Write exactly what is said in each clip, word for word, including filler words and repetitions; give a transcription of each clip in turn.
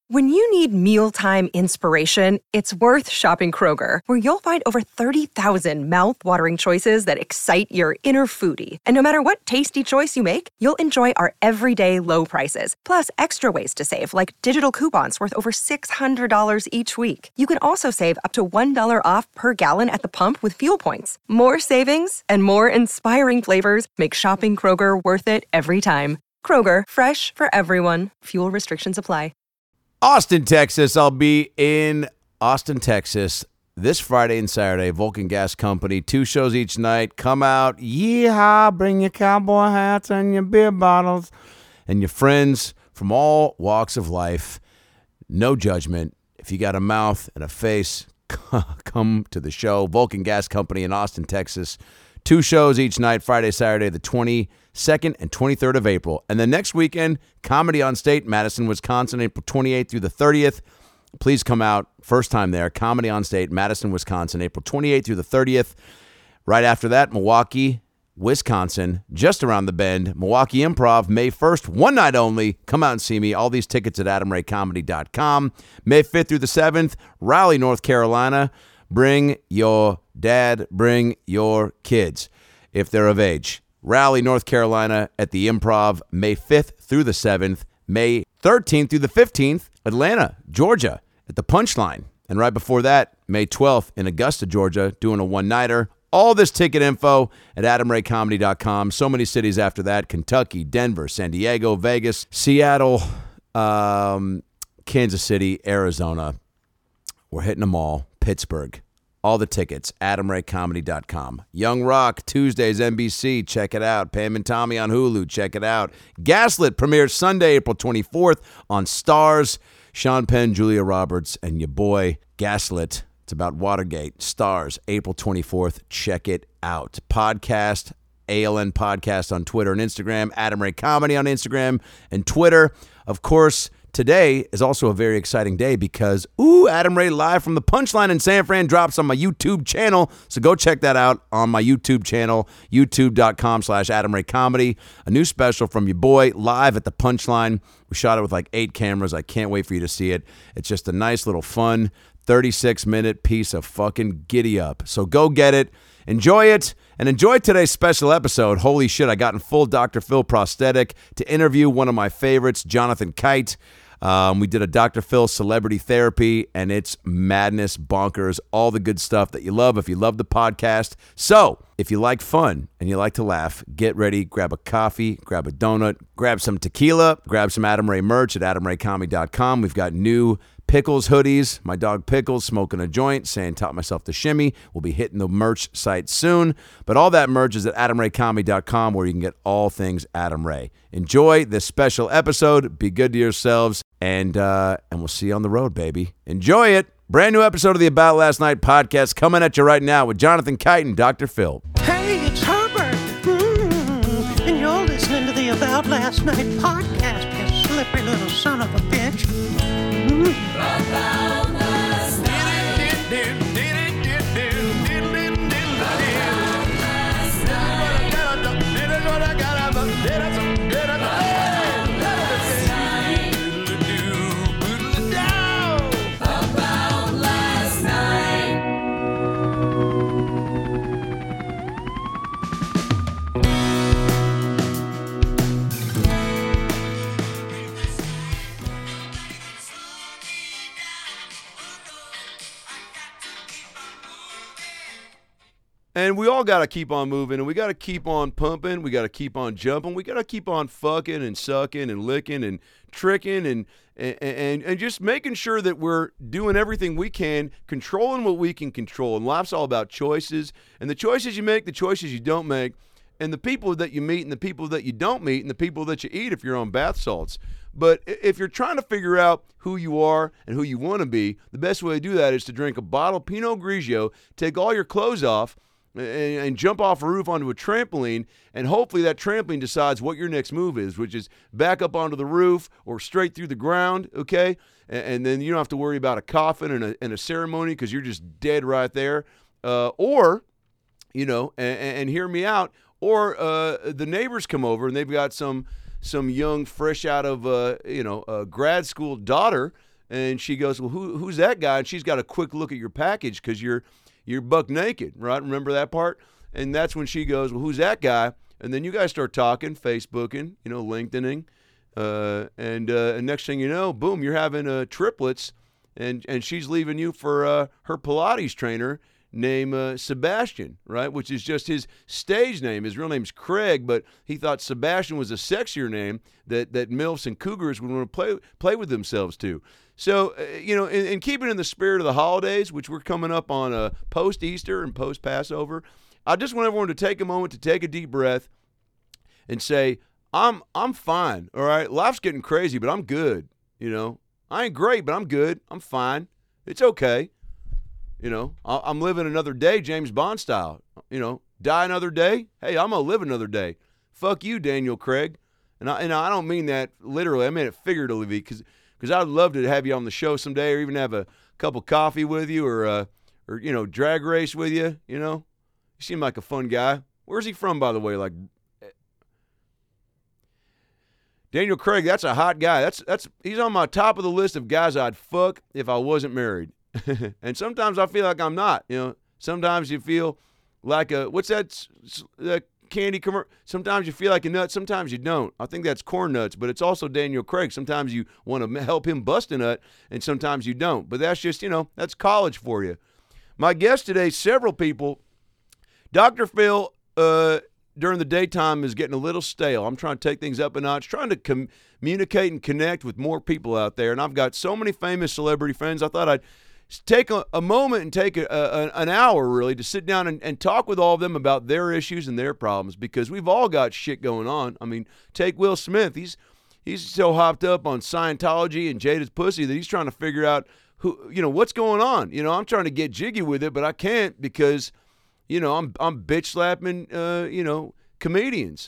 When you need mealtime inspiration, it's worth shopping Kroger, where you'll find over thirty thousand mouth-watering choices that excite your inner foodie. And no matter what tasty choice you make, you'll enjoy our everyday low prices, plus extra ways to save, like digital coupons worth over six hundred dollars each week. You can also save up to one dollar off per gallon at the pump with fuel points. More savings and more inspiring flavors make shopping Kroger worth it every time. Kroger, fresh for everyone. Fuel restrictions apply. Austin, Texas. I'll be in Austin, Texas this Friday and Saturday. Vulcan Gas Company, two shows each night. Come out, yeehaw, bring your cowboy hats and your beer bottles and your friends from all walks of life. No judgment. If you got a mouth and a face, come to the show. Vulcan Gas Company in Austin, Texas. Two shows each night, Friday, Saturday, the twenty-second and twenty-third of April. And then next weekend, Comedy on State, Madison, Wisconsin, April twenty-eighth through the thirtieth. Please come out. First time there. Comedy on State, Madison, Wisconsin, April twenty-eighth through the thirtieth. Right after that, Milwaukee, Wisconsin, just around the bend. Milwaukee Improv, May first, one night only. Come out and see me. All these tickets at adam ray comedy dot com. May fifth through the seventh, Raleigh, North Carolina. Bring your dad, bring your kids if they're of age. Raleigh, North Carolina at the Improv, May fifth through the seventh. May thirteenth through the fifteenth, Atlanta, Georgia at the Punchline. And right before that, May twelfth in Augusta, Georgia, doing a one-nighter. All this ticket info at adam ray comedy dot com. So many cities after that: Kentucky, Denver, San Diego, Vegas, Seattle, um, Kansas City, Arizona. We're hitting them all. Pittsburgh. All the tickets, adam ray comedy dot com. Young Rock, Tuesdays, N B C. Check it out. Pam and Tommy on Hulu. Check it out. Gaslit premieres Sunday, April twenty-fourth on Stars. Sean Penn, Julia Roberts, and your boy Gaslit. It's about Watergate. Stars, April twenty-fourth. Check it out. Podcast, A L N Podcast on Twitter and Instagram. Adam Ray Comedy on Instagram and Twitter. Of course, today is also a very exciting day because, ooh, Adam Ray live from the Punchline in San Fran drops on my YouTube channel. So go check that out on my YouTube channel, youtube.com slash Adam Ray Comedy. A new special from your boy live at the Punchline. We shot it with like eight cameras. I can't wait for you to see it. It's just a nice little fun thirty-six minute piece of fucking giddy up. So go get it. Enjoy it, and enjoy today's special episode. Holy shit, I got in full Doctor Phil prosthetic to interview one of my favorites, Jonathan Kite. Um, we did a Doctor Phil celebrity therapy, and it's madness, bonkers, all the good stuff that you love if you love the podcast. So if you like fun and you like to laugh, get ready, grab a coffee, grab a donut, grab some tequila, grab some Adam Ray merch at adam ray comedy dot com. We've got new Pickles hoodies. My dog Pickles smoking a joint, saying taught myself to shimmy. We'll be hitting the merch site soon. But all that merch is at adam ray comedy dot com, where you can get all things Adam Ray. Enjoy this special episode. Be good to yourselves. And uh, and we'll see you on the road, baby. Enjoy it. Brand new episode of the About Last Night podcast coming at you right now with Jonathan Kite and Doctor Phil. Hey, it's Herbert. Mm-hmm. And you're listening to the About Last Night podcast, you slippery little son of a bitch. Mm-hmm. About last night. And we all got to keep on moving, and we got to keep on pumping. We got to keep on jumping. We got to keep on fucking and sucking and licking and tricking and, and and and just making sure that we're doing everything we can, controlling what we can control. And life's all about choices, and the choices you make, the choices you don't make, and the people that you meet and the people that you don't meet and the people that you eat if you're on bath salts. But if you're trying to figure out who you are and who you want to be, the best way to do that is to drink a bottle of Pinot Grigio, take all your clothes off, And, and jump off a roof onto a trampoline, and hopefully that trampoline decides what your next move is, which is back up onto the roof or straight through the ground, okay? And, and then you don't have to worry about a coffin and a, and a ceremony because you're just dead right there. Uh, or, you know, and, and hear me out, or uh, the neighbors come over and they've got some some young, fresh out of, uh, you know, a grad school daughter And she goes, well, who who's that guy? And she's got a quick look at your package because you're you're buck naked, right? Remember that part? And that's when she goes, well, who's that guy? And then you guys start talking, Facebooking, you know, LinkedIning. Uh, and, uh, and next thing you know, boom, you're having uh, triplets. And, and she's leaving you for uh, her Pilates trainer named uh, Sebastian, right? Which is just his stage name. His real name's Craig, but he thought Sebastian was a sexier name that, that MILFs and Cougars would want to play play with themselves to. So, uh, you know, in, in keeping in the spirit of the holidays, which we're coming up on uh, post-Easter and post-Passover, I just want everyone to take a moment to take a deep breath and say, I'm I'm fine, all right? Life's getting crazy, but I'm good, you know? I ain't great, but I'm good. I'm fine. It's okay. You know, I'm living another day, James Bond style. You know, die another day. Hey, I'm going to live another day. Fuck you, Daniel Craig. And I, and I don't mean that literally. I mean it figuratively because because I'd love to have you on the show someday or even have a cup of coffee with you or, uh, or you know, drag race with you, you know. You seem like a fun guy. Where's he from, by the way? Like, Daniel Craig, that's a hot guy. That's that's he's on my top of the list of guys I'd fuck if I wasn't married. And sometimes I feel like I'm not. You know, sometimes you feel like a what's that uh, candy commercial? Sometimes you feel like a nut. Sometimes you don't. I think that's Corn Nuts, but it's also Daniel Craig. Sometimes you want to help him bust a nut, and sometimes you don't. But that's just you know that's college for you. My guest today, several people. Doctor Phil. Uh, during the daytime is getting a little stale. I'm trying to take things up a notch, trying to com- communicate and connect with more people out there. And I've got so many famous celebrity friends. I thought I'd take a, a moment and take a, a, an hour, really, to sit down and, and talk with all of them about their issues and their problems because we've all got shit going on. I mean, take Will Smith. He's he's so hopped up on Scientology and Jada's pussy that he's trying to figure out, who you know, what's going on. You know, I'm trying to get jiggy with it, but I can't because – You know, I'm I'm bitch slapping, uh, you know, comedians.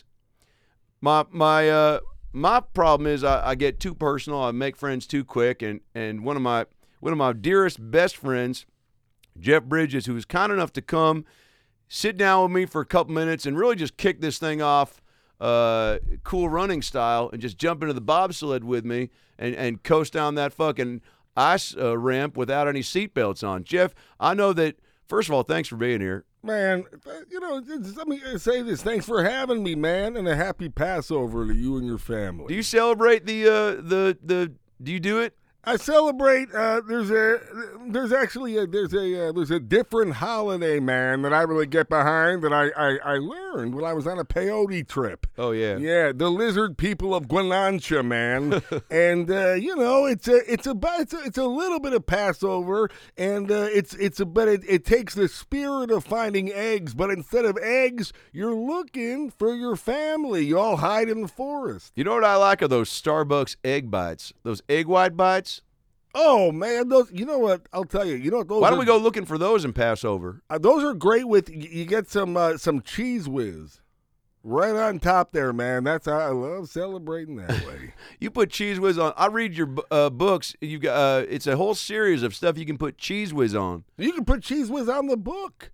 My my uh, my problem is I, I get too personal. I make friends too quick, and, and one of my one of my dearest best friends, Jeff Bridges, who was kind enough to come sit down with me for a couple minutes and really just kick this thing off, uh, cool running style, and just jump into the bobsled with me and and coast down that fucking ice uh, ramp without any seatbelts on. Jeff, I know that. First of all, thanks for being here. Man, you know, let me say this. Thanks for having me, man, and a happy Passover to you and your family. Do you celebrate the, uh, the, the, do you do it? I celebrate, uh, there's a, there's actually a, there's a, uh, there's a different holiday, man, that I really get behind that I, I, I learned when I was on a peyote trip. Oh, yeah. Yeah, the lizard people of Guanancha, man. And, uh, you know, it's a, it's a, it's a, it's a little bit of Passover, and uh, it's, it's a, but it, it takes the spirit of finding eggs, but instead of eggs, you're looking for your family. You all hide in the forest. You know what I like are those Starbucks egg bites, those egg white bites. Oh, man, those. You know what? I'll tell you. You know what those Why don't are, we go looking for those in Passover? Uh, those are great with, you, you get some uh, some Cheese Whiz right on top there, man. That's how I love celebrating that way. You put Cheese Whiz on. I read your uh, books. You got uh, it's a whole series of stuff you can put Cheese Whiz on. You can put Cheese Whiz on the book.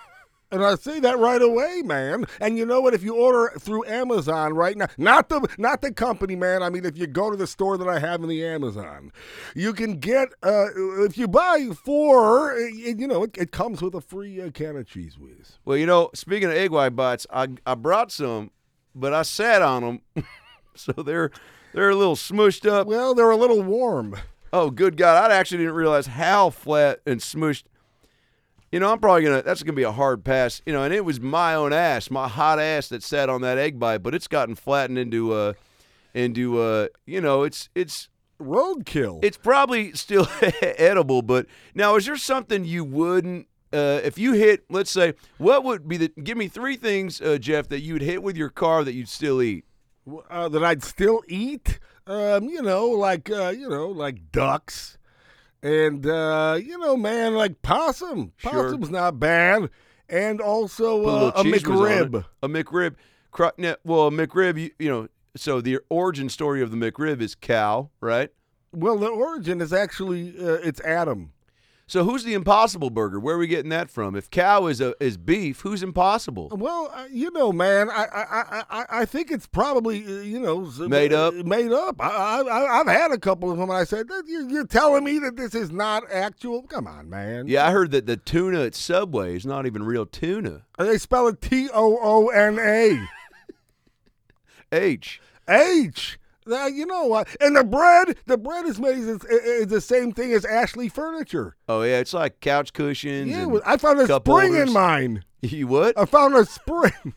And I say that right away, man. And you know what? If you order through Amazon right now, not the not the company, man. I mean, if you go to the store that I have in the Amazon, you can get, uh, if you buy four, you know, it, it comes with a free uh, can of Cheese Whiz. Well, you know, speaking of egg white bites, I I brought some, but I sat on them, so they're they're a little smushed up. Well, they're a little warm. Oh, good God! I actually didn't realize how flat and smushed. You know, I'm probably going to, that's going to be a hard pass, you know, and it was my own ass, my hot ass that sat on that egg bite, but it's gotten flattened into, uh, into, uh, you know, it's, it's. Roadkill. It's probably still edible, but now is there something you wouldn't, uh, if you hit, let's say, what would be the, give me three things, uh, Jeff, that you would hit with your car that you'd still eat? Uh, that I'd still eat? Um, you know, like, uh, you know, like ducks. And, uh, you know, man, like possum. Possum's sure. not bad. And also a, uh, a McRib. A McRib. Well, a McRib, you, you know, so the origin story of the McRib is cow, right? Well, the origin is actually, uh, it's Adam. So who's the Impossible Burger? Where are we getting that from? If cow is a is beef, who's Impossible? Well, uh, you know, man, I I, I, I I think it's probably uh, you know s- Made up? uh, Made up. I, I I've had a couple of them. And I said, "That- you- you're telling me that this is not actual? Come on, man. Yeah, I heard that the tuna at Subway is not even real tuna. They spell it T O O N A H. H. Uh, you know what? And the bread, the bread is made is, is the same thing as Ashley Furniture. Oh yeah, it's like couch cushions. Yeah, and well, I found a cup spring holders. in mine. You what? I found a spring.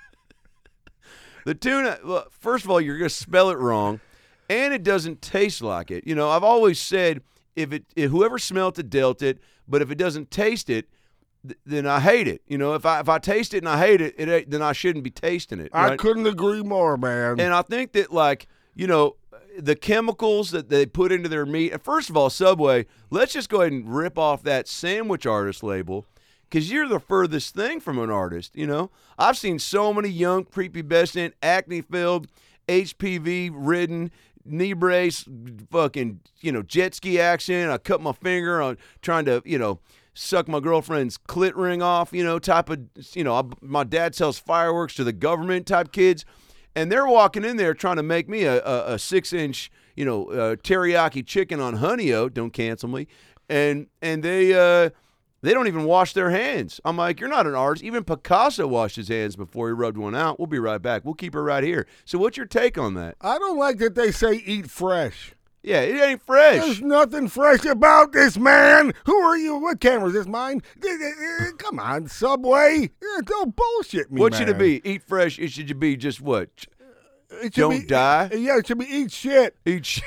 The tuna, well, first of all, you're going to spell it wrong, and it doesn't taste like it. You know, I've always said if it, if whoever smelt it dealt it, but if it doesn't taste it, th- then I hate it. You know, if I if I taste it and I hate it, it ain't- then I shouldn't be tasting it. I right? couldn't agree more, man. And I think that, like, you know, the chemicals that they put into their meat. and First of all, Subway, let's just go ahead and rip off that sandwich artist label, because you're the furthest thing from an artist. You know, I've seen so many young, prepubescent, acne-filled, H P V-ridden, knee brace, fucking, you know, jet ski action. I cut my finger on trying to, you know, suck my girlfriend's clit ring off, you know, type of, you know, I, my dad sells fireworks to the government type kids. And they're walking in there trying to make me a, a, a six-inch, you know, uh, teriyaki chicken on honey oat. Don't cancel me. And and they uh, they don't even wash their hands. I'm like, you're not an artist. Even Picasso washed his hands before he rubbed one out. We'll be right back. We'll keep her right here. So what's your take on that? I don't like that they say eat fresh. Yeah, it ain't fresh. There's nothing fresh about this, man. Who are you? What camera is this? Mine? Come on, Subway. Yeah, don't bullshit me, What man. should it be? Eat fresh. It should be just what? It should Don't be, die? Yeah, it should be eat shit. Eat sh-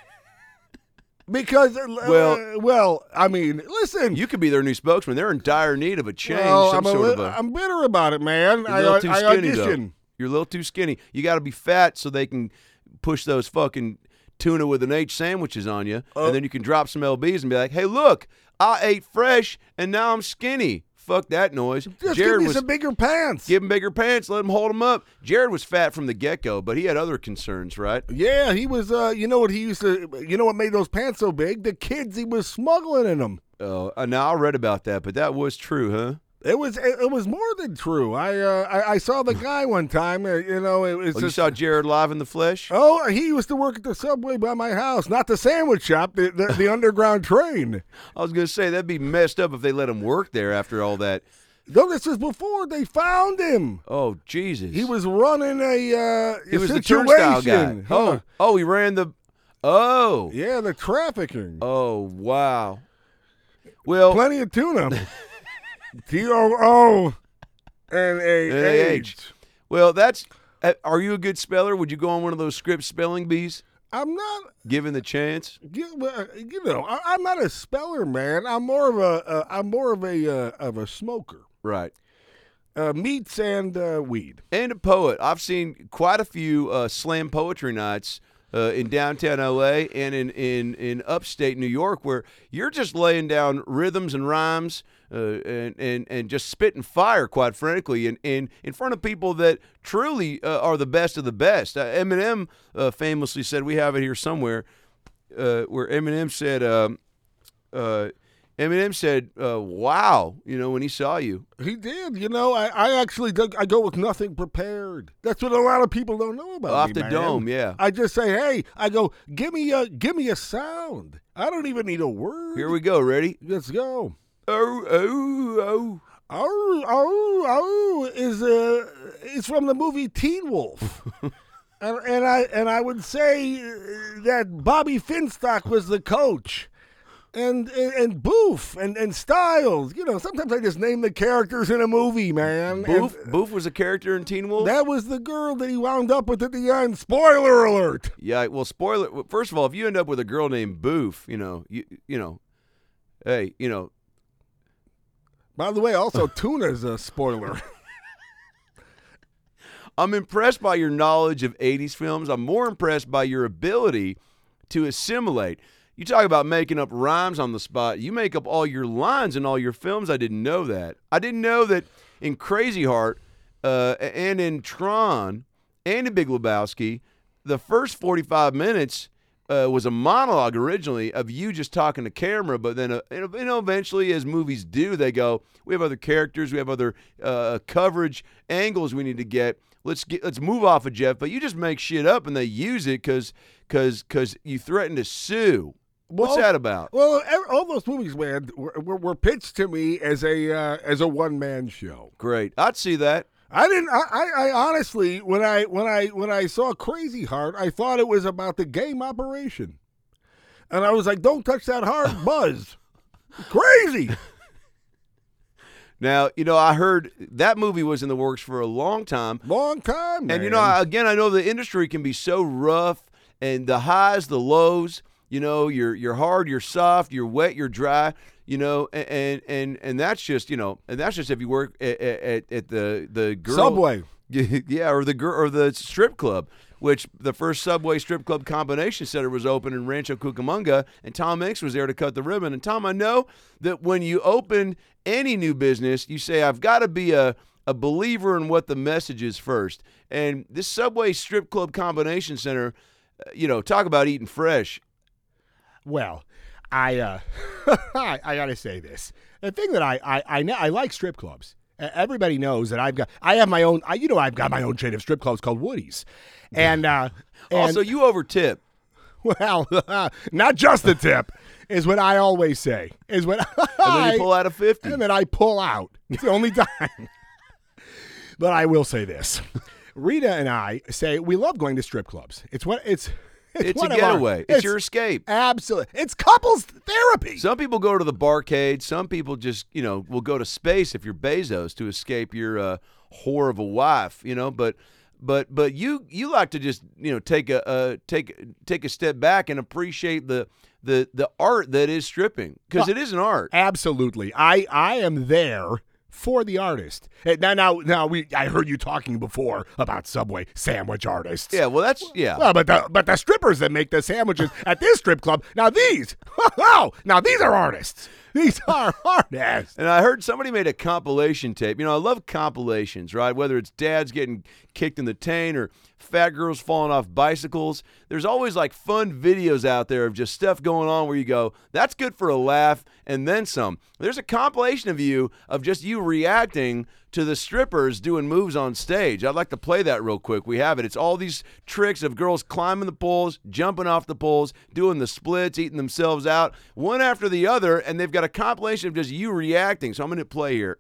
Because, uh, Well- uh, well, I mean, listen. You could be their new spokesman. They're in dire need of a change. well, some I'm, a sort li- of a. I'm bitter about it, man. You're I, a little too I skinny, audition. though. You're a little too skinny. You got to be fat so they can push those fucking tuna with an H sandwiches on you, Oh. and then you can drop some L Bs and be like, "Hey, look, I ate fresh, and now I'm skinny." Fuck that noise. Just Jared give me was some bigger pants. give him bigger pants, let him hold him up. Jared was fat from the get go, but he had other concerns, right? Yeah, he was, uh, you know what he used to, you know what made those pants so big? The kids he was smuggling in them. Oh, uh, now I read about that, but that was true, huh? It was it, it was more than true. I uh, I, I saw the guy one time. Uh, you know, it was Oh, you just, saw Jared live in the flesh? oh, he used to work at the Subway by my house, not the sandwich shop, the the, the underground train. I was gonna say that'd be messed up if they let him work there after all that. No, this was before they found him. Oh Jesus! He was running a, uh, He a was the situation. turnstile guy. Huh. Oh, oh, he ran the. Oh, Yeah, the trafficking. oh, wow. Well, Plenty of tuna. T O O N A N A H. H. well, that's. uh, Are you a good speller? Would you go on one of those script spelling bees, I'm not, given the chance? you uh, you know, I, I'm not a speller, man. I'm more of a, uh, I'm more of a, uh, of a smoker. Right. Uh, meats and uh, weed. And a poet. I've seen quite a few uh, slam poetry nights uh, in downtown L A and in, in, in upstate New York where you're just laying down rhythms and rhymes uh, and, and, and just spitting fire, quite frankly, in, in, in front of people that truly uh, are the best of the best. Uh, Eminem uh, famously said, we have it here somewhere, uh, where Eminem said, um, uh, Eminem said, uh, wow, you know, when he saw you. He did. You know, I, I actually do, I go with nothing prepared. That's what a lot of people don't know about Off me, the man. dome, yeah. I just say, hey, I go, give me a, give me a sound. I don't even need a word. Here we go. Ready? Let's go. Oh, oh, oh. Oh, oh, oh, is uh, is from the movie Teen Wolf. and, and I and I would say uh, that Bobby Finstock was the coach. And, and and Boof and, and Styles, you know, sometimes I just name the characters in a movie, man. Boof, And Boof was a character in Teen Wolf? that was the girl that he wound up with at the end. Spoiler alert. Yeah, well, spoiler. well, First of all, if you end up with a girl named Boof, you know, you you know, hey, you know, By the way, also tuna's a spoiler. I'm impressed by your knowledge of eighties films. I'm more impressed by your ability to assimilate. You talk about making up rhymes on the spot. You make up all your lines in all your films. I didn't know that. I didn't know that in Crazy Heart uh, and in Tron and in Big Lebowski, the first forty-five minutes uh, was a monologue originally of you just talking to camera, but then uh, you know eventually, as movies do, they go, we have other characters, we have other uh, coverage angles we need to get. Let's get let's move off of Jeff, but you just make shit up and they use it because because because you threaten to sue. What's Well, that about? Well, ev- all those movies, man, were, were, were pitched to me as a uh, as a one man show. Great, I'd see that. I didn't. I, I, I honestly, when I when I when I saw Crazy Heart, I thought it was about the game operation, and I was like, "Don't touch that heart, Buzz." Crazy. Now, you know, I heard that movie was in the works for a long time. Long time, man. And, you know, I- again, I know the industry can be so rough, and the highs, the lows, you know, you're you're hard, you're soft, you're wet, you're dry, you know, and and and that's just, you know, and that's just if you work at, at, at the, the girl. Subway. Yeah, or the girl or the strip club, which the first Subway strip club combination center was open in Rancho Cucamonga, and Tom Hanks was there to cut the ribbon. And Tom, I know that when you open any new business, you say, I've got to be a, a believer in what the message is first. And this Subway strip club combination center, uh, you know, talk about eating fresh. Well, I uh, I, I gotta say this. The thing that I I I, know, I like strip clubs. Uh, Everybody knows that I've got I have my own. I, you know, I've got my own chain of strip clubs called Woody's, and uh, and Also, you overtip. well, not just the tip is what I always say. Is what And I then you pull out a fifty. and then I pull out. It's the only time. But I will say this: Rita and I say we love going to strip clubs. It's what it's. It's, It's one a of our- getaway. It's your escape. Absolutely. It's couples therapy. Some people go to the barcade. Some people just, you know, will go to space if you're Bezos to escape your uh, whore of a wife, you know. But, but, but you you like to just, you know, take a uh, take take a step back and appreciate the the the art that is stripping, because it is an art. Absolutely. I, I am there for the artist. Eh, Now, now, now we. I heard you talking before about Subway sandwich artists. Yeah, well, that's yeah. Well, but the but the strippers that make the sandwiches at this strip club. Now these, oh, now these are artists. These are artists. And I heard somebody made a compilation tape. You know, I love compilations, right? Whether it's dads getting kicked in the taint or fat girls falling off bicycles. There's always like fun videos out there of just stuff going on where you go, that's good for a laugh and then some. There's a compilation of you of just you reacting to the strippers doing moves on stage. I'd like to play that real quick. We have it. It's all these tricks of girls climbing the poles, jumping off the poles, doing the splits, eating themselves out, one after the other, and they've got a compilation of just you reacting. So I'm going to play here.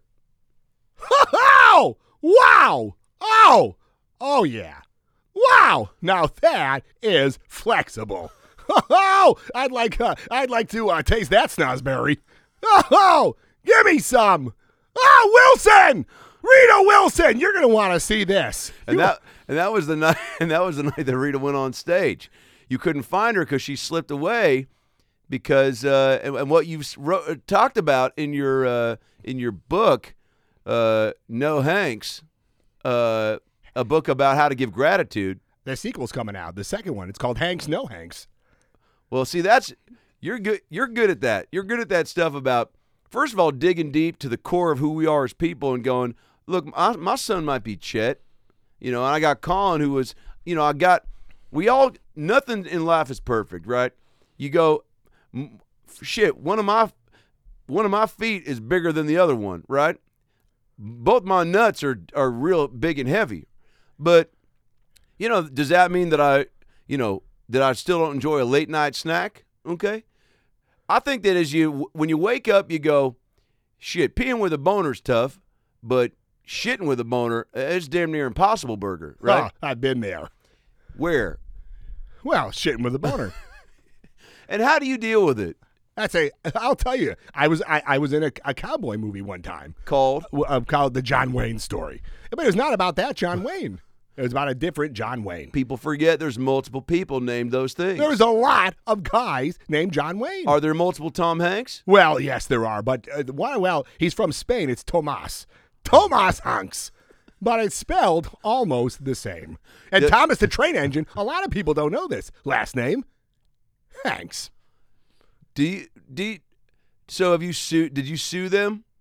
Oh, wow. Oh, oh yeah. Wow. Now that is flexible. Oh, I'd like uh, I'd like to uh, taste that snozberry. Oh, give me some. Oh, Wilson, Rita Wilson, you're gonna want to see this. And You- that and that was the night and that was the night that Rita went on stage. You couldn't find her because she slipped away because uh, and, and what you wrote, talked about in your uh, in your book, uh, No Hanks, uh, a book about how to give gratitude. the sequel's coming out. The second one. It's called Hanks No Hanks. Well, see, that's you're good. You're good at that. You're good at that stuff about, first of all, digging deep to the core of who we are as people and going, look, my, my son might be Chet, you know, and I got Colin, who was, you know, I got, we all, nothing in life is perfect, right? You go, m- shit, one of my, one of my feet is bigger than the other one, right? Both my nuts are are real big and heavy, but, you know, does that mean that I, you know, that I still don't enjoy a late night snack? Okay. I think that as you, when you wake up, you go, shit, peeing with a boner's tough, but shitting with a boner, it's damn near impossible burger, right? Oh, I've been there. Where? Well, shitting with a boner. And how do you deal with it? That's a. I'll tell you. I was I, I was in a, a cowboy movie one time Called? uh, called The John Wayne Story, but it was not about that John Wayne. It was about a different John Wayne. People forget there's multiple people named those things. There was a lot of guys named John Wayne. Are there multiple Tom Hanks? Well, yes, there are, but uh, one, well, he's from Spain. It's Tomas, Tomas Hanks, but it's spelled almost the same. And The- Thomas the Train Engine. A lot of people don't know this last name, Hanks. Do you, do you, so have you sued, did you sue them?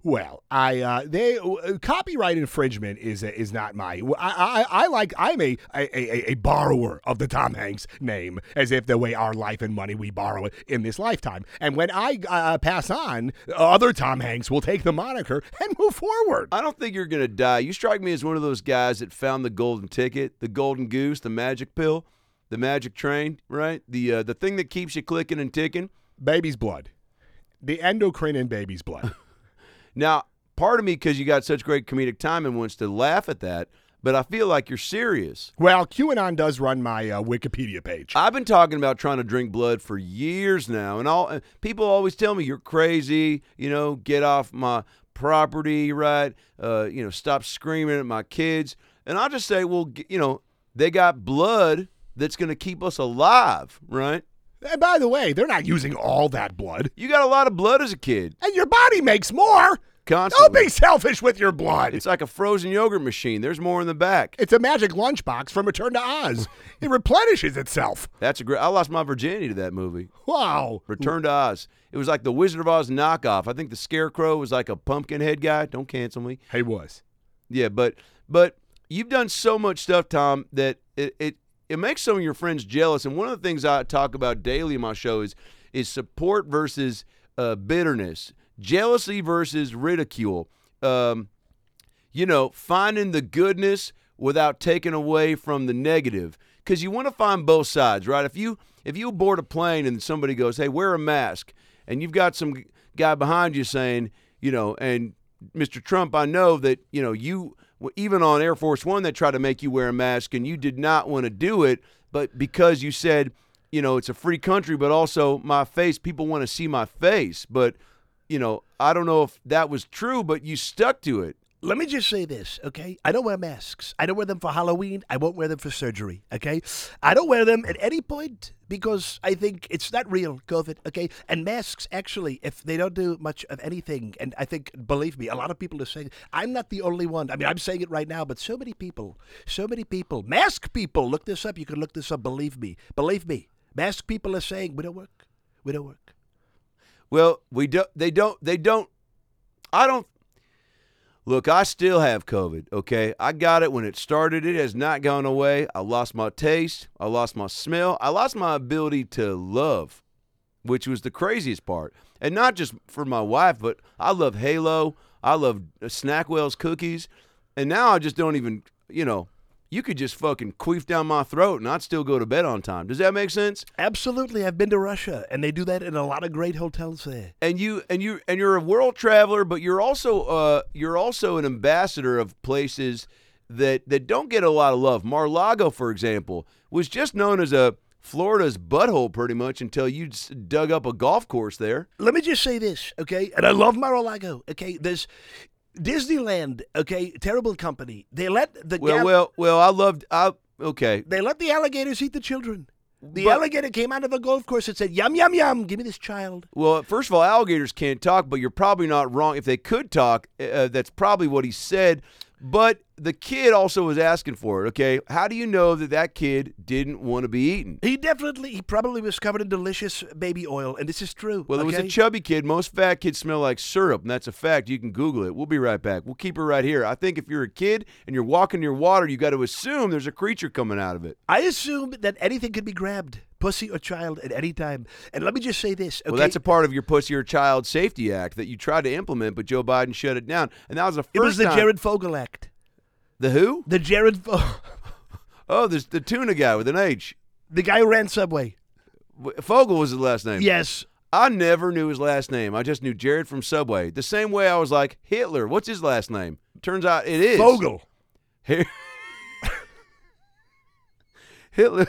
Well, I uh, they uh, copyright infringement is uh, is not my. I, I I like I'm a, a a a borrower of the Tom Hanks name, as if the way our life and money we borrow it in this lifetime. And when I uh, pass on, other Tom Hanks will take the moniker and move forward. I don't think you're gonna die. You strike me as one of those guys that found the golden ticket, the golden goose, the magic pill, the magic train, right? The uh, the thing that keeps you clicking and ticking. Baby's blood, the endocrine in baby's blood. Now, part of me, because you got such great comedic timing, wants to laugh at that, but I feel like you're serious. Well, QAnon does run my uh, Wikipedia page. I've been talking about trying to drink blood for years now, and all people always tell me you're crazy, you know, get off my property, right? Uh, you know, stop screaming at my kids. And I just say, well, you know, they got blood that's going to keep us alive, right? And by the way, they're not using all that blood. You got a lot of blood as a kid. And your body makes more. Constantly. Don't be selfish with your blood. It's like a frozen yogurt machine. There's more in the back. It's a magic lunchbox from Return to Oz. It replenishes itself. That's a great. I lost my virginity to that movie. Wow. Return to Oz. It was like the Wizard of Oz knockoff. I think the Scarecrow was like a pumpkin head guy. Don't cancel me. He was. Yeah, but but you've done so much stuff, Tom, that it it, it makes some of your friends jealous. And one of the things I talk about daily in my show is is support versus uh, bitterness. Jealousy versus ridicule. Um, you know, finding the goodness without taking away from the negative. Because you want to find both sides, right? If you if you board a plane and somebody goes, hey, wear a mask, and you've got some guy behind you saying, you know, and Mister Trump, I know that, you know, you, even on Air Force One, they tried to make you wear a mask, and you did not want to do it, but because you said, you know, it's a free country, but also my face, people want to see my face, but you know, I don't know if that was true, but you stuck to it. Let me just say this, okay? I don't wear masks. I don't wear them for Halloween. I won't wear them for surgery, okay? I don't wear them at any point because I think it's not real, COVID, okay? And masks, actually, if they don't do much of anything, and I think, believe me, a lot of people are saying, I'm not the only one. I mean, I'm saying it right now, but so many people, so many people, mask people, look this up. You can look this up, believe me. Believe me. Mask people are saying, we don't work. We don't work. Well, we don't. They don't. They don't. I don't. Look, I still have COVID. Okay, I got it when it started. It has not gone away. I lost my taste. I lost my smell. I lost my ability to love, which was the craziest part. And not just for my wife, but I love Halo. I love Snackwell's cookies, and now I just don't even. You know. You could just fucking queef down my throat and I'd still go to bed on time. Does that make sense? Absolutely. I've been to Russia, and they do that in a lot of great hotels there. And you and you and you're a world traveler, but you're also uh you're also an ambassador of places that that don't get a lot of love. Mar-a-Lago, for example, was just known as a Florida's butthole pretty much until you dug up a golf course there. Let me just say this, okay? And I love Mar-a-Lago, okay? There's Disneyland, okay, terrible company. They let the well, gal- well, well. I loved. I okay. They let the alligators eat the children. The But- alligator came out of a golf course and said, "Yum yum yum, give me this child." Well, first of all, alligators can't talk, but you're probably not wrong. If they could talk, uh, that's probably what he said. But the kid also was asking for it, okay? How do you know that that kid didn't want to be eaten? He definitely, he probably was covered in delicious baby oil, and this is true. Well, it was a okay? chubby kid. Most fat kids smell like syrup, and that's a fact. You can Google it. We'll be right back. We'll keep her right here. I think if you're a kid and you're walking near water, you got to assume there's a creature coming out of it. I assume that anything could be grabbed, pussy or child, at any time. And let me just say this, okay? Well, that's a part of your Pussy or Child Safety Act that you tried to implement, but Joe Biden shut it down. And that was the first It was the time- Jared Fogle Act. The who? The Jared Fogle. Oh, there's the tuna guy with an H. The guy who ran Subway. Fogel was his last name. Yes. I never knew his last name. I just knew Jared from Subway. The same way I was like, Hitler, what's his last name? Turns out it is. Fogle. Here- Hitler.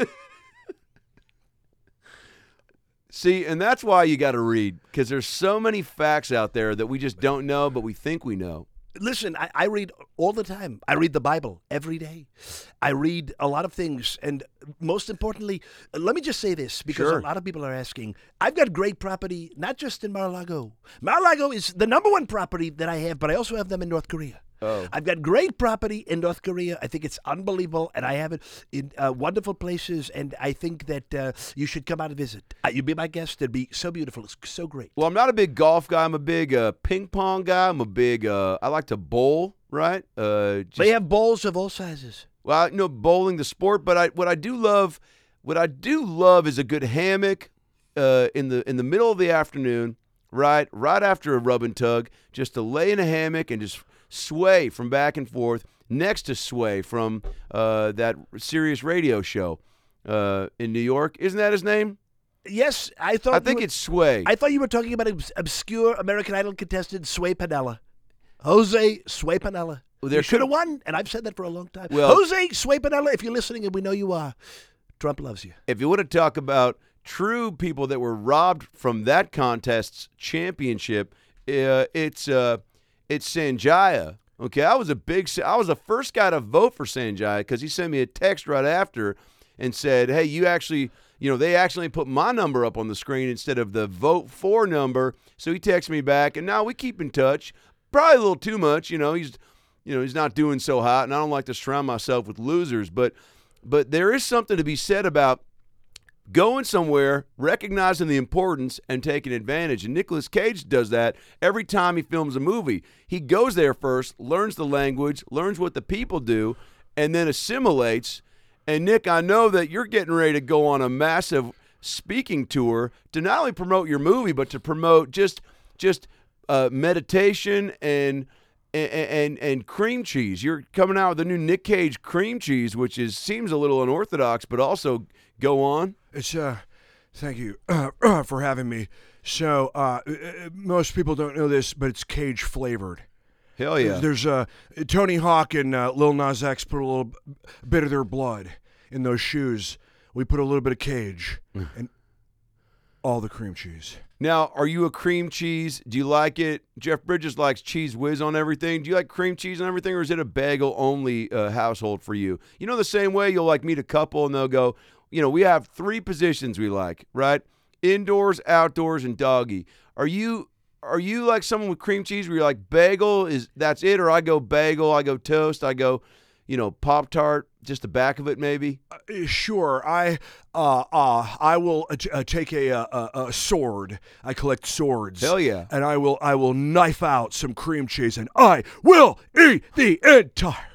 See, and that's why you got to read, because there's so many facts out there that we just don't know, but we think we know. Listen, I, I read all the time. I read the Bible every day. I read a lot of things. And most importantly, let me just say this, because Sure. a lot of people are asking. I've got great property, not just in Mar-a-Lago. Mar-a-Lago is the number one property that I have, but I also have them in North Korea. Oh. I've got great property in North Korea. I think it's unbelievable, and I have it in uh, wonderful places, and I think that uh, you should come out and visit. Uh, you'd be my guest. It'd be so beautiful. It's so great. Well, I'm not a big golf guy. I'm a big uh, ping pong guy. I'm a big, uh, I like to bowl, right? Uh, just, They have bowls of all sizes. well, you know, bowling the sport, but I what I do love, what I do love is a good hammock uh, in the in the middle of the afternoon, right? Right after a rub and tug, just to lay in a hammock and just sway from back and forth next to Sway from uh, that Sirius radio show uh, in New York. Isn't that his name? Yes, I thought. I you think were- it's Sway. I thought you were talking about obs- obscure American Idol contestant Sway Panella. Jose Sway Panella. Well, there you should have could- won, and I've said that for a long time. Well- Jose Sway Panella, if you're listening, and we know you are, Trump loves you. If you want to talk about true people that were robbed from that contest's championship, uh, it's uh, it's Sanjaya. Okay, I was a big, I was the first guy to vote for Sanjaya because he sent me a text right after and said, "Hey, you actually, you know, they actually put my number up on the screen instead of the vote for number." So he texted me back, and now we keep in touch. Probably a little too much, you know. He's, you know, he's not doing so hot, and I don't like to surround myself with losers, but, but there is something to be said about going somewhere, recognizing the importance, and taking advantage. And Nicolas Cage does that every time he films a movie. He goes there first, learns the language, learns what the people do, and then assimilates. And, Nick, I know that you're getting ready to go on a massive speaking tour to not only promote your movie, but to promote just just uh, meditation and and, and and cream cheese. You're coming out with the new Nick Cage cream cheese, which is seems a little unorthodox, but also go on. It's uh, thank you uh, for having me. So uh, uh, most people don't know this, but it's Cage flavored. Hell yeah. There's uh, Tony Hawk and uh, Lil Nas X put a little b- bit of their blood in those shoes. We put a little bit of Cage and all the cream cheese. Now, are you a cream cheese? Do you like it? Jeff Bridges likes Cheese Whiz on everything. Do you like cream cheese on everything, or is it a bagel-only uh, household for you? You know, the same way you'll like meet a couple and they'll go, you know, we have three positions we like, right? Indoors, outdoors, and doggy. Are you are you like someone with cream cheese where you're like bagel is that's it, or I go bagel, I go toast, I go, you know, Pop-Tart, just the back of it maybe? Uh, sure, I uh, uh, I will uh, t- uh, take a, uh, a a sword. I collect swords. Hell yeah. And I will I will knife out some cream cheese, and I will eat the entire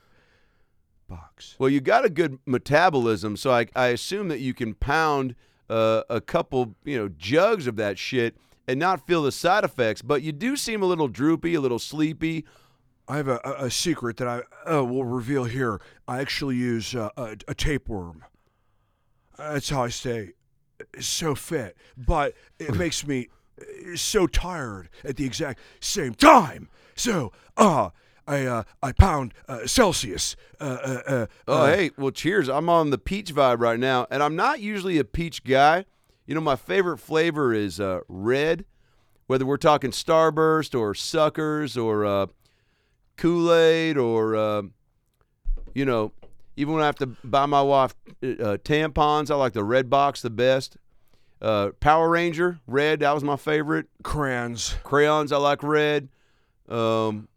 box. Well, you got a good metabolism, so I, I assume that you can pound uh, a couple, you know, jugs of that shit and not feel the side effects. But you do seem a little droopy, a little sleepy. I have a, a, a secret that I uh, will reveal here. I actually use uh, a, a tapeworm. That's how I stay so fit. But it makes me so tired at the exact same time. So, uh, I uh, I pound uh, Celsius. Uh, uh, uh, Oh, uh, hey, well, cheers. I'm on the peach vibe right now, and I'm not usually a peach guy. You know, my favorite flavor is uh, red, whether we're talking Starburst or Suckers or uh, Kool-Aid or, uh, you know, even when I have to buy my wife uh, tampons, I like the red box the best. Uh, Power Ranger, red, that was my favorite. crayons. Crayons, I like red. Um,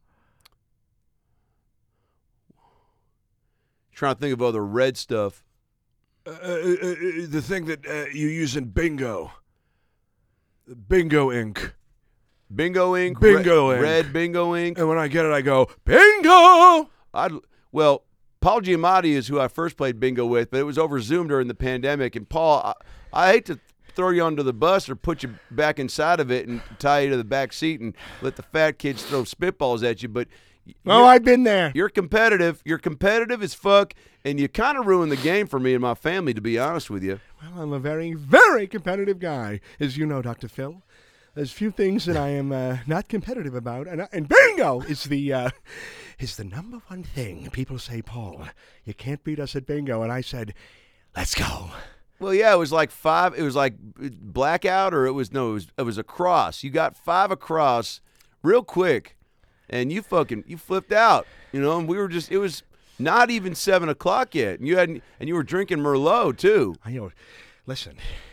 trying to think of other red stuff. Uh, uh, uh, the thing that uh, you use in bingo. Bingo ink. Bingo ink. Bingo red, ink. Red bingo ink. And when I get it, I go, bingo! I'd, well, Paul Giamatti is who I first played bingo with, but it was over Zoom during the pandemic. And Paul, I, I hate to throw you onto the bus or put you back inside of it and tie you to the back seat and let the fat kids throw spitballs at you, but Oh, I've been there. you're competitive. You're competitive as fuck, and you kind of ruined the game for me and my family, to be honest with you. Well, I'm a very, very competitive guy, as you know, Doctor Phil. There's few things that I am uh, not competitive about, and, I, and bingo is the uh, is the number one thing. People say, Paul, you can't beat us at bingo, and I said, let's go. Well, yeah, it was like five. It was like blackout, or it was no, it was it was across. You got five across real quick, and you fucking you flipped out, you know. And we were just it was not even seven o'clock yet, and you had and you were drinking Merlot too. I know. Listen,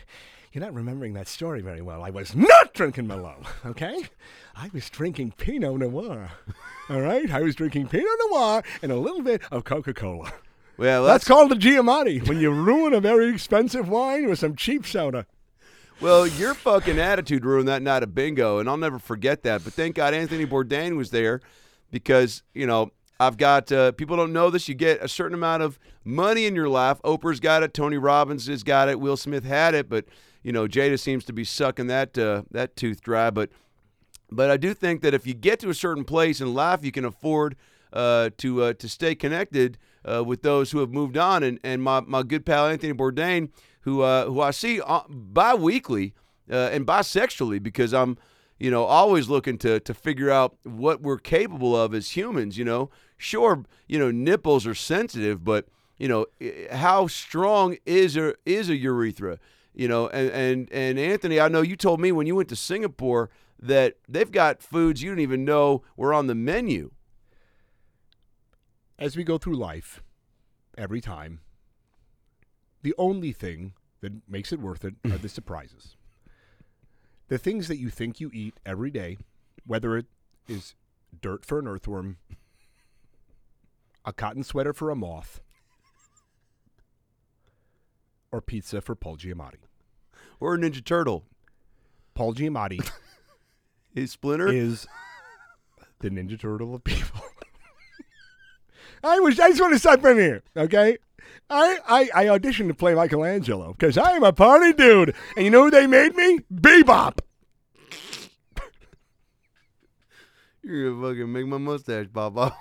You're not remembering that story very well. I was not drinking Merlot, okay? I was drinking Pinot Noir, all right? I was drinking Pinot Noir and a little bit of Coca-Cola. Well, That's that's, called a Giamatti, when you ruin a very expensive wine with some cheap soda. well, your fucking attitude ruined that night of bingo, and I'll never forget that. But thank God Anthony Bourdain was there because, you know, I've got, uh, people don't know this, you get a certain amount of money in your life. Oprah's got it, Tony Robbins has got it, Will Smith had it, but, you know, Jada seems to be sucking that uh, that tooth dry. But but I do think that if you get to a certain place in life, you can afford uh, to uh, to stay connected uh, with those who have moved on. And and my, my good pal Anthony Bourdain, who uh, who I see uh, bi-weekly uh, and bisexually, because I'm, you know, always looking to to figure out what we're capable of as humans. You know, sure, you know, nipples are sensitive, but you know, how strong is a is a urethra? You know, and and and Anthony, I know you told me when you went to Singapore that they've got foods you didn't even know were on the menu. As we go through life, every time, the only thing that makes it worth it are the surprises. The things that you think you eat every day, whether it is dirt for an earthworm, a cotton sweater for a moth, or pizza for Paul Giamatti. Or a Ninja Turtle. Paul Giamatti His Splinter? is the Ninja Turtle of people. I was. I just want to step in here, okay? I, I, I auditioned to play Michelangelo because I am a party dude. And you know who they made me? Bebop. You're gonna fucking make my mustache pop off.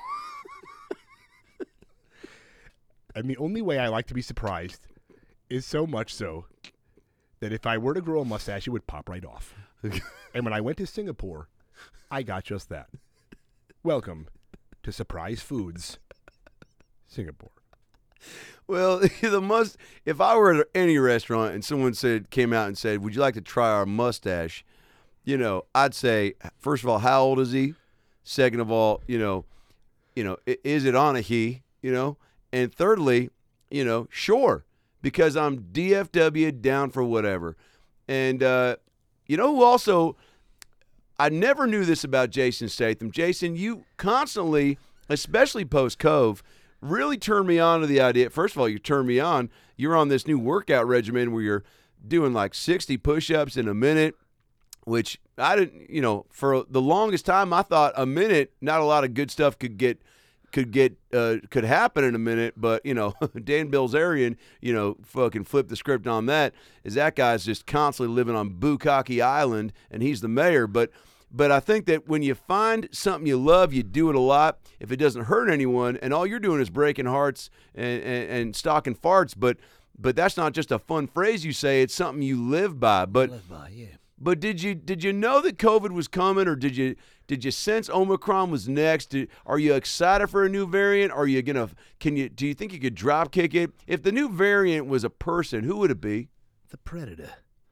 And the only way I like to be surprised is so much so that if I were to grow a mustache, it would pop right off. And when I went to Singapore, I got just that. Welcome to Surprise Foods, Singapore. Well, the must. If I were at any restaurant and someone said came out and said, "Would you like to try our mustache?" You know, I'd say, first of all, how old is he? Second of all, you know, you know, i- is it on a he? You know, and thirdly, you know, sure, because I'm D F W down for whatever. And uh, you know who also? I never knew this about Jason Statham. Jason, you constantly, especially post-Cove, really turned me on to the idea. First of all, you turned me on. You're on this new workout regimen where you're doing like sixty push-ups in a minute, which I didn't, you know, for the longest time I thought a minute, not a lot of good stuff could get could get uh, could happen in a minute, but you know, Dan Bilzerian, you know, fucking flipped the script on that. Is that guy's just constantly living on Bukkake Island and he's the mayor, but But I think that when you find something you love, you do it a lot. If it doesn't hurt anyone, and all you're doing is breaking hearts and, and, and stalking farts, but but that's not just a fun phrase you say. It's something you live by. But Live by, yeah. but did you did you know that COVID was coming, or did you did you sense Omicron was next? Did, are you excited for a new variant? Are you gonna can you do you think you could drop kick it? If the new variant was a person, who would it be? The Predator.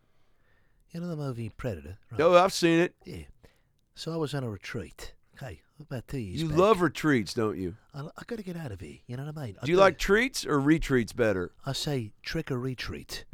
You know the movie Predator? Right. Oh, I've seen it. Yeah. So I was on a retreat. Hey, about two years You back. love retreats, don't you? I, I got to get out of here. You know what I mean? I Do you gotta- like treats or retreats better? I say trick or retreat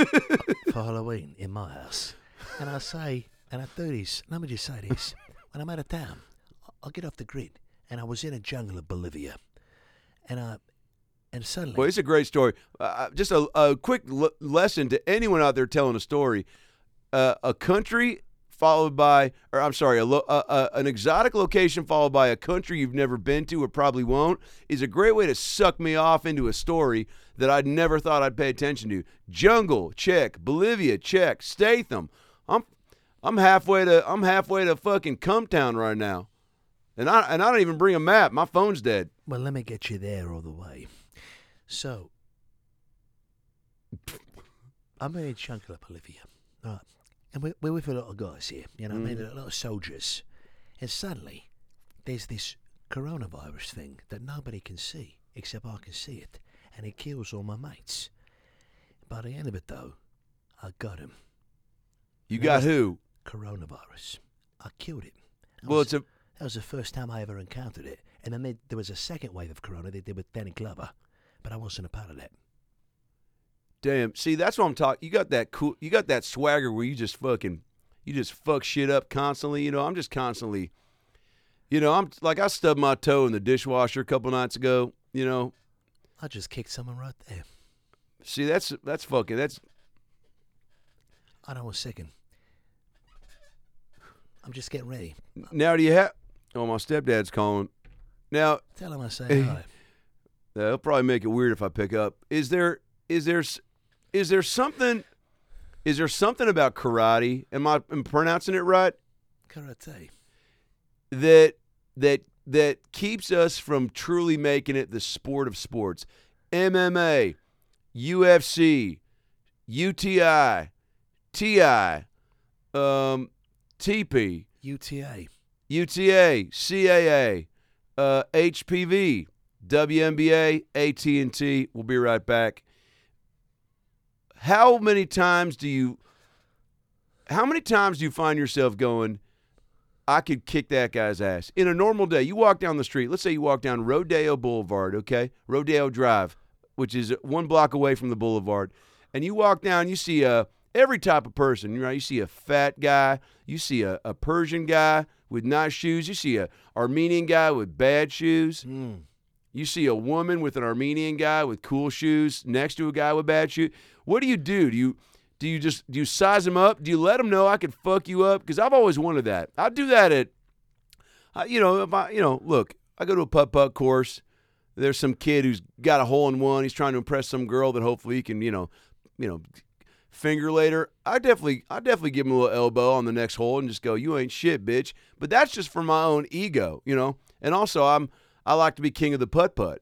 for Halloween in my house. And I say, and I do this, let me just say this. When I'm out of town, I'll get off the grid. And I was in a jungle of Bolivia. And I, and suddenly. Well, it's a great story. Uh, just a, a quick l- lesson to anyone out there telling a story. Uh, a country followed by, or I'm sorry, a lo- uh, uh, an exotic location followed by a country you've never been to or probably won't is a great way to suck me off into a story that I'd never thought I'd pay attention to. Jungle, check. Bolivia, check. Statham. I'm I'm halfway to I'm halfway to fucking Cumtown right now, and I and I don't even bring a map. My phone's dead. Well, let me get you there all the way. So, I'm in a jungle of Bolivia. Right. And we're, we're with a lot of guys here, you know what I mean? A lot of soldiers. And suddenly, there's this coronavirus thing that nobody can see, except I can see it. And it kills all my mates. By the end of it, though, I got him. You got who? Coronavirus. I killed it. That Well, was, it's a that was the first time I ever encountered it. And then they, there was a second wave of corona they did with Danny Glover. But I wasn't a part of that. Damn. See, that's what I'm talking. You got that cool. You got that swagger where you just fucking, you just fuck shit up constantly. You know, I'm just constantly, you know, I'm like I stubbed my toe in the dishwasher a couple nights ago. You know, I just kicked someone right there. see, that's that's fucking that's. I know, a second. I'm just getting ready. Now do you have? Oh, my stepdad's calling. Now Tell him I say hi. that'll probably make it weird if I pick up. Is there? Is there? Is there something? Is there something about karate? Am I am pronouncing it right? Karate. That that that keeps us from truly making it the sport of sports. M M A, U F C, U T I, T I, um, T P, U T A. U T A, C A A, uh, H P V, W N B A, A T and T. We'll be right back. How many times do you how many times do you find yourself going, I could kick that guy's ass? In a normal day, you walk down the street. Let's say you walk down Rodeo Boulevard, okay? Rodeo Drive, which is one block away from the boulevard. And you walk down, you see uh, every type of person. Right? You see a fat guy. You see a, a Persian guy with nice shoes. You see a Armenian guy with bad shoes. Mm. You see a woman with an Armenian guy with cool shoes next to a guy with bad shoes. What do you do? Do you do you just do you size them up? Do you let them know I could fuck you up? Because I've always wanted that. I do that at, uh, you know, if I, you know, look, I go to a putt putt course. There's some kid who's got a hole in one. He's trying to impress some girl that hopefully he can, you know, you know, finger later. I definitely, I definitely give him a little elbow on the next hole and just go, you ain't shit, bitch. But that's just for my own ego, you know. And also, I'm. I like to be king of the putt-putt.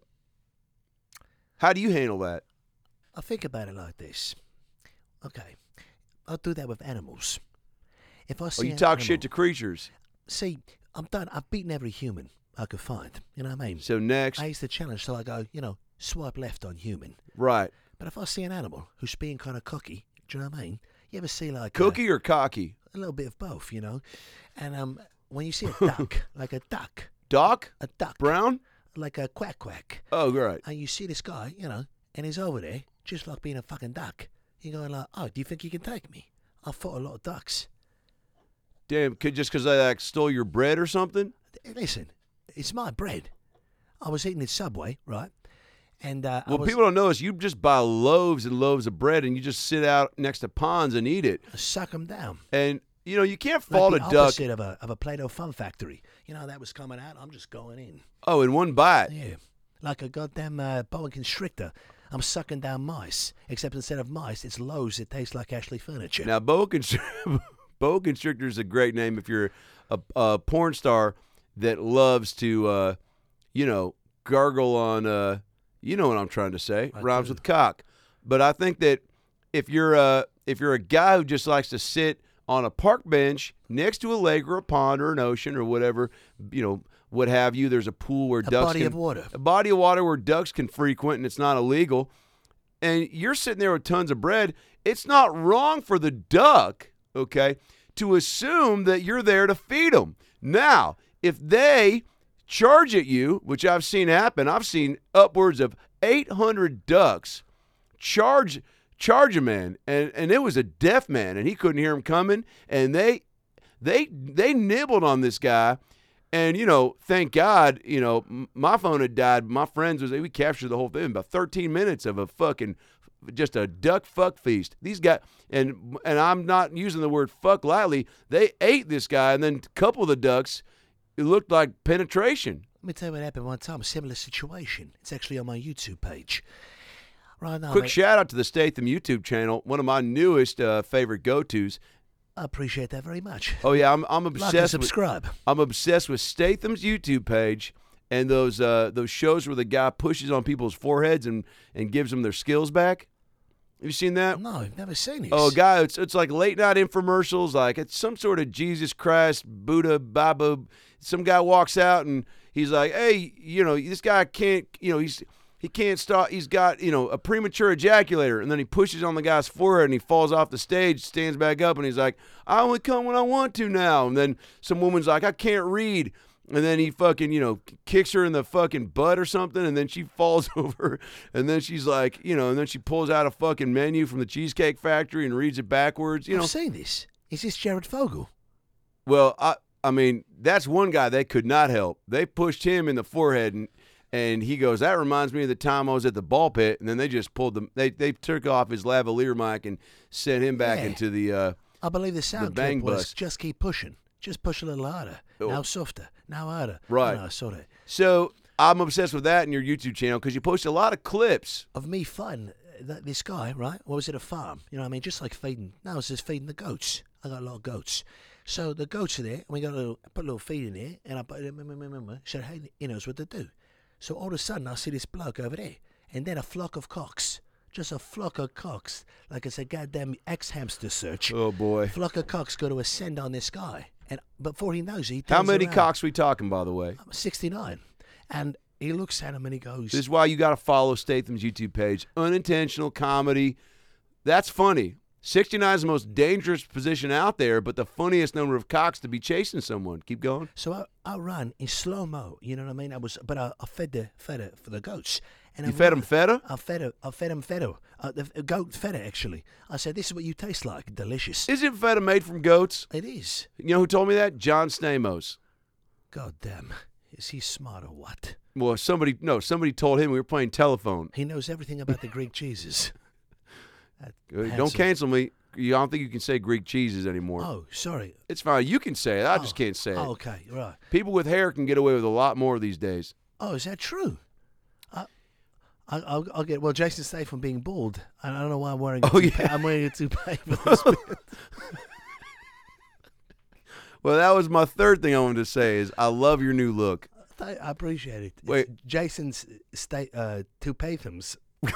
How do you handle that? I think about it like this. Okay, I'll do that with animals. If I Oh, see you an talk animal, shit to creatures. See, I'm done. I've beaten every human I could find. You know what I mean? So next, I used the challenge, so I go, you know, swipe left on human. right. But if I see an animal who's being kind of cocky, do you know what I mean? You ever see like Cookie or cocky? A, a little bit of both, you know? And um, when you see a duck, like a duck, Doc? a duck, Brown? like a quack quack, Oh, right. and you see this guy, you know, and he's over there, just like being a fucking duck. You're going like, oh, do you think you can take me? I've fought a lot of ducks. Damn, could just because I like stole your bread or something? Listen, it's my bread. I was eating at Subway, right? And uh, I Well, was people don't know this. You just buy loaves and loaves of bread and you just sit out next to ponds and eat it. suck them down. And, you know, you can't Like fault the a duck. opposite of a, of a Play-Doh Fun Factory. You know, that was coming out. I'm just going in. Oh, in one bite. Yeah. Like a goddamn uh, boa constrictor. I'm sucking down mice. Except instead of mice, it's loaves that taste like Ashley furniture. Now, boa constrictor, boa constrictor is a great name if you're a, a porn star that loves to, uh, you know, gargle on, uh, you know what I'm trying to say, I rhymes do. with cock. But I think that if you're uh, if you're a guy who just likes to sit on a park bench next to a lake or a pond or an ocean or whatever, you know, what have you, there's a pool where a ducks body can, of water. a body of water where ducks can frequent and it's not illegal, and you're sitting there with tons of bread, it's not wrong for the duck, okay, to assume that you're there to feed them. Now, if they charge at you, which I've seen happen, I've seen upwards of eight hundred ducks charge charge a man, and, and it was a deaf man, and he couldn't hear him coming, and they they they nibbled on this guy. And, you know, thank God, you know, m- my phone had died. My friends, was we captured the whole thing in about thirteen minutes of a fucking, just a duck fuck feast. These guys, and and I'm not using the word fuck lightly, they ate this guy, and then a couple of the ducks, it looked like penetration. Let me tell you what happened one time. A similar situation. It's actually on my YouTube page. Right now, Quick mate, shout out to the Statham YouTube channel, one of my newest uh, favorite go-tos. I appreciate that very much. Oh, yeah, I'm, I'm Like and obsessed with subscribe. I'm obsessed with Statham's YouTube page and those uh, those shows where the guy pushes on people's foreheads and, and gives them their skills back. Have you seen that? No, I've never seen this. Oh, guy, it's it's like late night infomercials. Like it's some sort of Jesus Christ, Buddha, Baba. Some guy walks out and he's like, "Hey, you know, this guy can't, you know, he's he can't stop. He's got, you know, a premature ejaculator." And then he pushes on the guy's forehead and he falls off the stage, stands back up, and he's like, "I only come when I want to now." And then some woman's like, "I can't read." and then he fucking, you know, kicks her in the fucking butt or something, and then she falls over, and then she's like, you know, and then she pulls out a fucking menu from the Cheesecake Factory and reads it backwards. You know, I've seen this. Is this Jared Fogle? well, I, I mean, that's one guy they could not help. They pushed him in the forehead, and and he goes, that reminds me of the time I was at the ball pit, and then they just pulled them. They they took off his lavalier mic and sent him back Yeah. into the. Uh, I believe the sound bang clip was bus. just keep pushing. Just push a little harder. Oh. Now softer. Now harder. Right. Oh, no, sorry. so I'm obsessed with that in your YouTube channel because you post a lot of clips. Of me fighting that, this guy, right? Or was it a farm? You know what I mean? Just like feeding. No, I was just feeding the goats. I got a lot of goats. So the goats are there, and we got a little, put a little feed in there, and I put it, said, hey, he knows what to do. So all of a sudden, I see this bloke over there, and then a flock of cocks. Just a flock of cocks. Like it's a goddamn ex-hamster search. Oh boy, Flock of cocks going to ascend on this guy. And before he knows it, he how turns many around. cocks we talking, by the way? I'm sixty-nine. And he looks at him and he goes, This is why you got to follow Statham's YouTube page. Unintentional comedy. That's funny. sixty-nine is the most dangerous position out there, but the funniest number of cocks to be chasing someone. Keep going. So I, I ran in slow-mo, you know what I mean? I was, But I, I fed the fed it for the goats. And You I fed ran- him feta? I fed it. I fed him feta. Uh, the the goat feta, actually. I said, this is what you taste like. Delicious. Isn't feta made from goats? It is. You know who told me that? John Stamos. God damn. Is he smart or what? Well, somebody, no, somebody told him we were playing telephone. He knows everything about the Greek cheeses. That Uh, Don't handsome- cancel me. You don't think you can say Greek cheeses anymore. Oh, sorry. It's fine. You can say it. I just Oh. can't say it. Oh, okay, right. People with hair can get away with a lot more these days. Oh, is that true? I, I, I'll, I'll get. Well, Jason Statham being bald. I don't know why I'm wearing. A Oh, toupee. yeah. I'm wearing a toupee for this bit. Well, that was my third thing I wanted to say is I love your new look. I I appreciate it. It's Wait. Jason's state uh, toupeethums.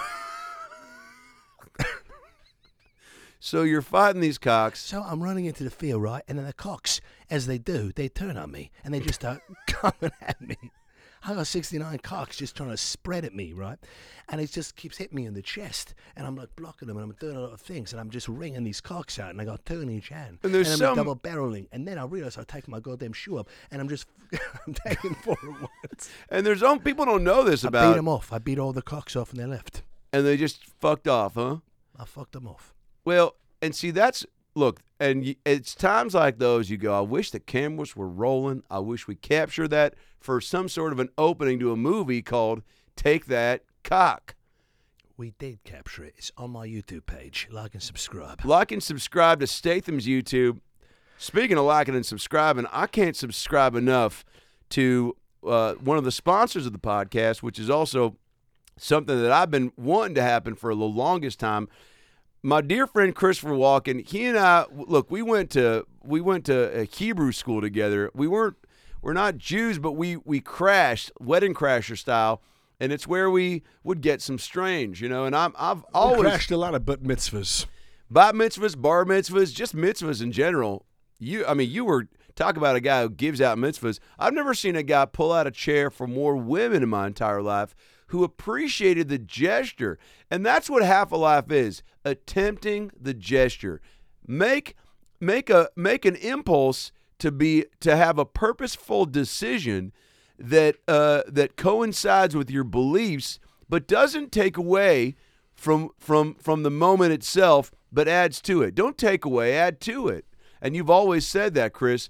So you're fighting these cocks. So I'm running into the field, right? And then the cocks, as they do, they turn on me and they just start coming at me. I got sixty-nine cocks just trying to spread at me, right? And it just keeps hitting me in the chest. And I'm like blocking them and I'm doing a lot of things. And I'm just wringing these cocks out. And I got two in each hand. And there's I'm some- double barreling. And then I realize I've taken my goddamn shoe up. And I'm just I'm taking four at once. And there's some people don't know this I beat about them off. I beat all the cocks off and they left. and they just fucked off, huh? I fucked them off. Well, and see, that's look, and y- it's times like those you go, I wish the cameras were rolling. I wish we captured that for some sort of an opening to a movie called Take That Cock. We did capture it. It's on my YouTube page. Like and subscribe. Like and subscribe to Statham's YouTube. Speaking of liking and subscribing, I can't subscribe enough to uh, one of the sponsors of the podcast, which is also something that I've been wanting to happen for the longest time. My dear friend Christopher Walken, he and I, look, we went to we went to a Hebrew school together. We weren't, we're not Jews, but we we crashed, wedding crasher style, and it's where we would get some strange, you know. And I'm I've We always crashed a lot of bat mitzvahs. bat mitzvahs, bar mitzvahs, just mitzvahs in general. You, I mean, you were talk about a guy who gives out mitzvahs. I've never seen a guy pull out a chair for more women in my entire life who appreciated the gesture. And that's what half a life is, attempting the gesture. Make make a make an impulse to be to have a purposeful decision that uh, that coincides with your beliefs, but doesn't take away from from from the moment itself, but adds to it. Don't take away, add to it. And you've always said that, Chris.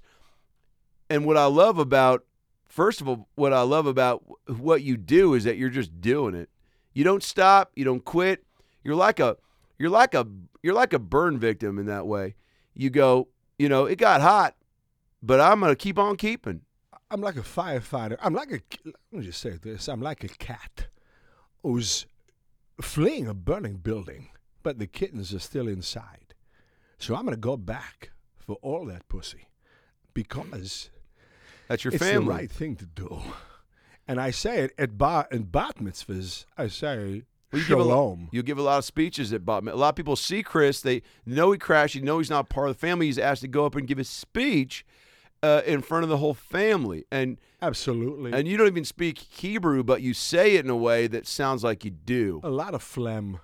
And what I love about First of all, what I love about what you do is that you're just doing it. You don't stop. You don't quit. You're like a, you're like a, you're like a burn victim in that way. You go, you know, it got hot, but I'm gonna keep on keeping. I'm like a firefighter. I'm like a. Let me just say this. I'm like a cat who's fleeing a burning building, but the kittens are still inside. So I'm gonna go back for all that pussy because That's your it's family. the right thing to do. And I say it at bar and bat mitzvahs. I say Well, you give a lo- shalom. You give a lot of speeches at Bob. A lot of people see Chris. They know he crashed. You know he's not part of the family. He's asked to go up and give a speech uh, in front of the whole family. And Absolutely. and you don't even speak Hebrew, but you say it in a way that sounds like you do. a lot of phlegm.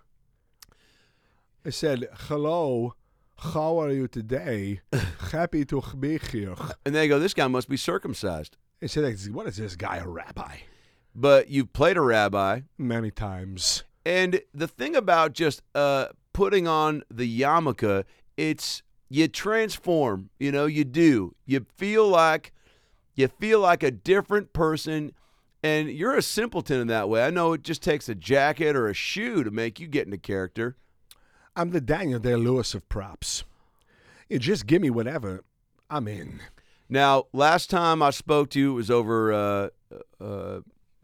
I said, hello, how are you today? Happy to be here. And they go, this guy must be circumcised. They say, what is this guy, a rabbi? but you've played a rabbi. Many times. And the thing about just uh, putting on the yarmulke, it's you transform. You know, you do. You feel like you feel like a different person, and you're a simpleton in that way. I know it just takes a jacket or a shoe to make you get into character. I'm the Daniel Day-Lewis of props. You just give me whatever, I'm in. Now, last time I spoke to you, it was over. Uh, uh,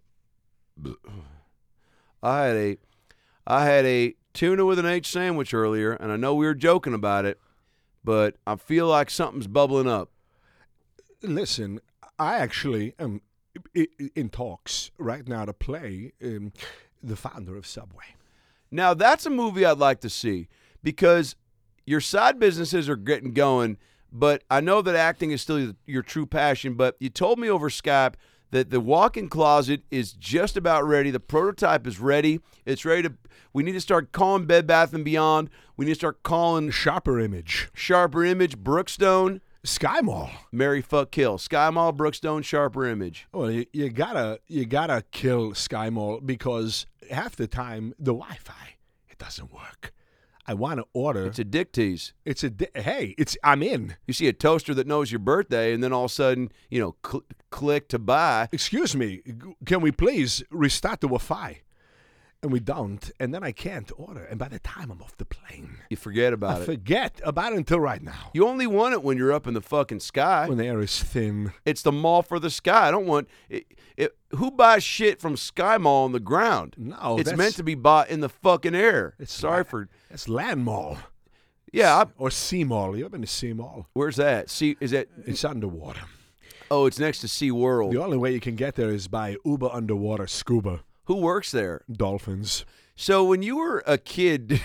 I had a, I had a tuna with an H sandwich earlier, and I know we were joking about it, but I feel like something's bubbling up. Listen, I actually am in talks right now to play um, the founder of Subway. Now, that's a movie I'd like to see because your side businesses are getting going, but I know that acting is still your true passion, but you told me over Skype that the walk-in closet is just about ready. The prototype is ready. It's ready to – we need to start calling Bed Bath and Beyond. We need to start calling – Sharper Image. Sharper Image, Brookstone. Sky Mall. Marry, fuck, kill. Sky Mall, Brookstone, Sharper Image. Well, you, you gotta you gotta kill Sky Mall because half the time the Wi-Fi, it doesn't work. I want to order. It's a dick tease. It's a di- hey. It's I'm in. You see a toaster that knows your birthday, and then all of a sudden, you know, cl- click to buy. Excuse me. Can we please restart the Wi-Fi? And we don't, and then I can't order. And by the time I'm off the plane, You forget about I it. forget about it until right now. You only want it when you're up in the fucking sky. When the air is thin. It's the mall for the sky. I don't want it, it, who buys shit from Sky Mall on the ground? No, it's that's- meant to be bought in the fucking air. It's Sorry la- for That's Land Mall. yeah. I, Or Sea Mall. You ever been to Sea Mall? where's that? See, is that? It's underwater. Oh, it's next to Sea World. The only way you can get there is by Uber Underwater Scuba. Who works there? Dolphins. So when you were a kid,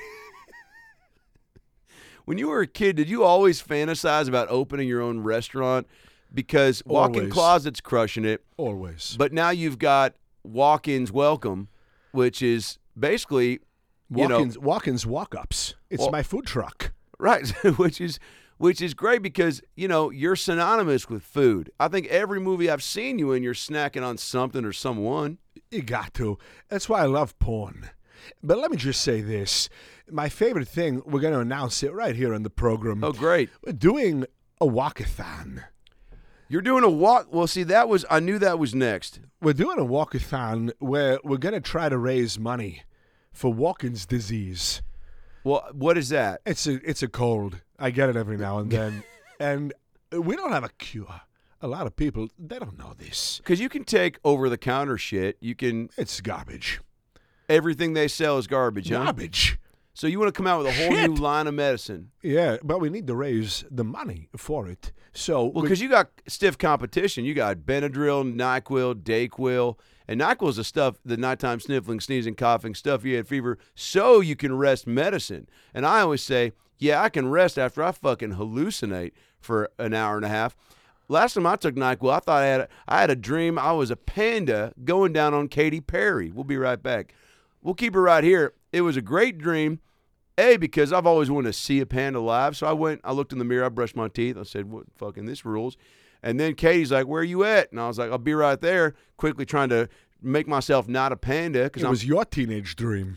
when you were a kid, did you always fantasize about opening your own restaurant? Because walk-in Always. closet's crushing it, Always. but now you've got Walk-ins Welcome, which is basically, you know, Walk-ins, walk-ins, walk-ups. It's Well- my food truck. right, which is which is great because you know you're synonymous with food. I think every movie I've seen you in, you're snacking on something or someone. You got to. That's why I love porn. But let me just say this. My favorite thing, we're going to announce it right here on the program. Oh, great! We're doing a walkathon. You're doing a walk. Well, see, that was I knew that was next. We're doing a walkathon where we're going to try to raise money for Walken's disease. Well, what is that? It's a it's a cold. I get it every now and then. And we don't have a cure. A lot of people, they don't know this. Because you can take over-the-counter shit. You can It's garbage. everything they sell is garbage, huh? Garbage. So you want to come out with a whole Shit. new line of medicine? Yeah, but we need to raise the money for it. So Well, we- because you got stiff competition. You got Benadryl, NyQuil, Dayquil, and NyQuil is the stuff, the nighttime sniffling, sneezing, coughing, stuff you had fever, so you can rest medicine. And I always say, yeah, I can rest after I fucking hallucinate for an hour and a half. Last time I took NyQuil, I thought I had a, I had a dream I was a panda going down on Katy Perry. We'll be right back. We'll keep it right here. It was a great dream. A, because I've always wanted to see a panda live. So I went, I looked in the mirror, I brushed my teeth. I said, what fucking this rules. And then Katie's like, where are you at? And I was like, I'll be right there, quickly trying to make myself not a panda. Because it I'm, was your teenage dream.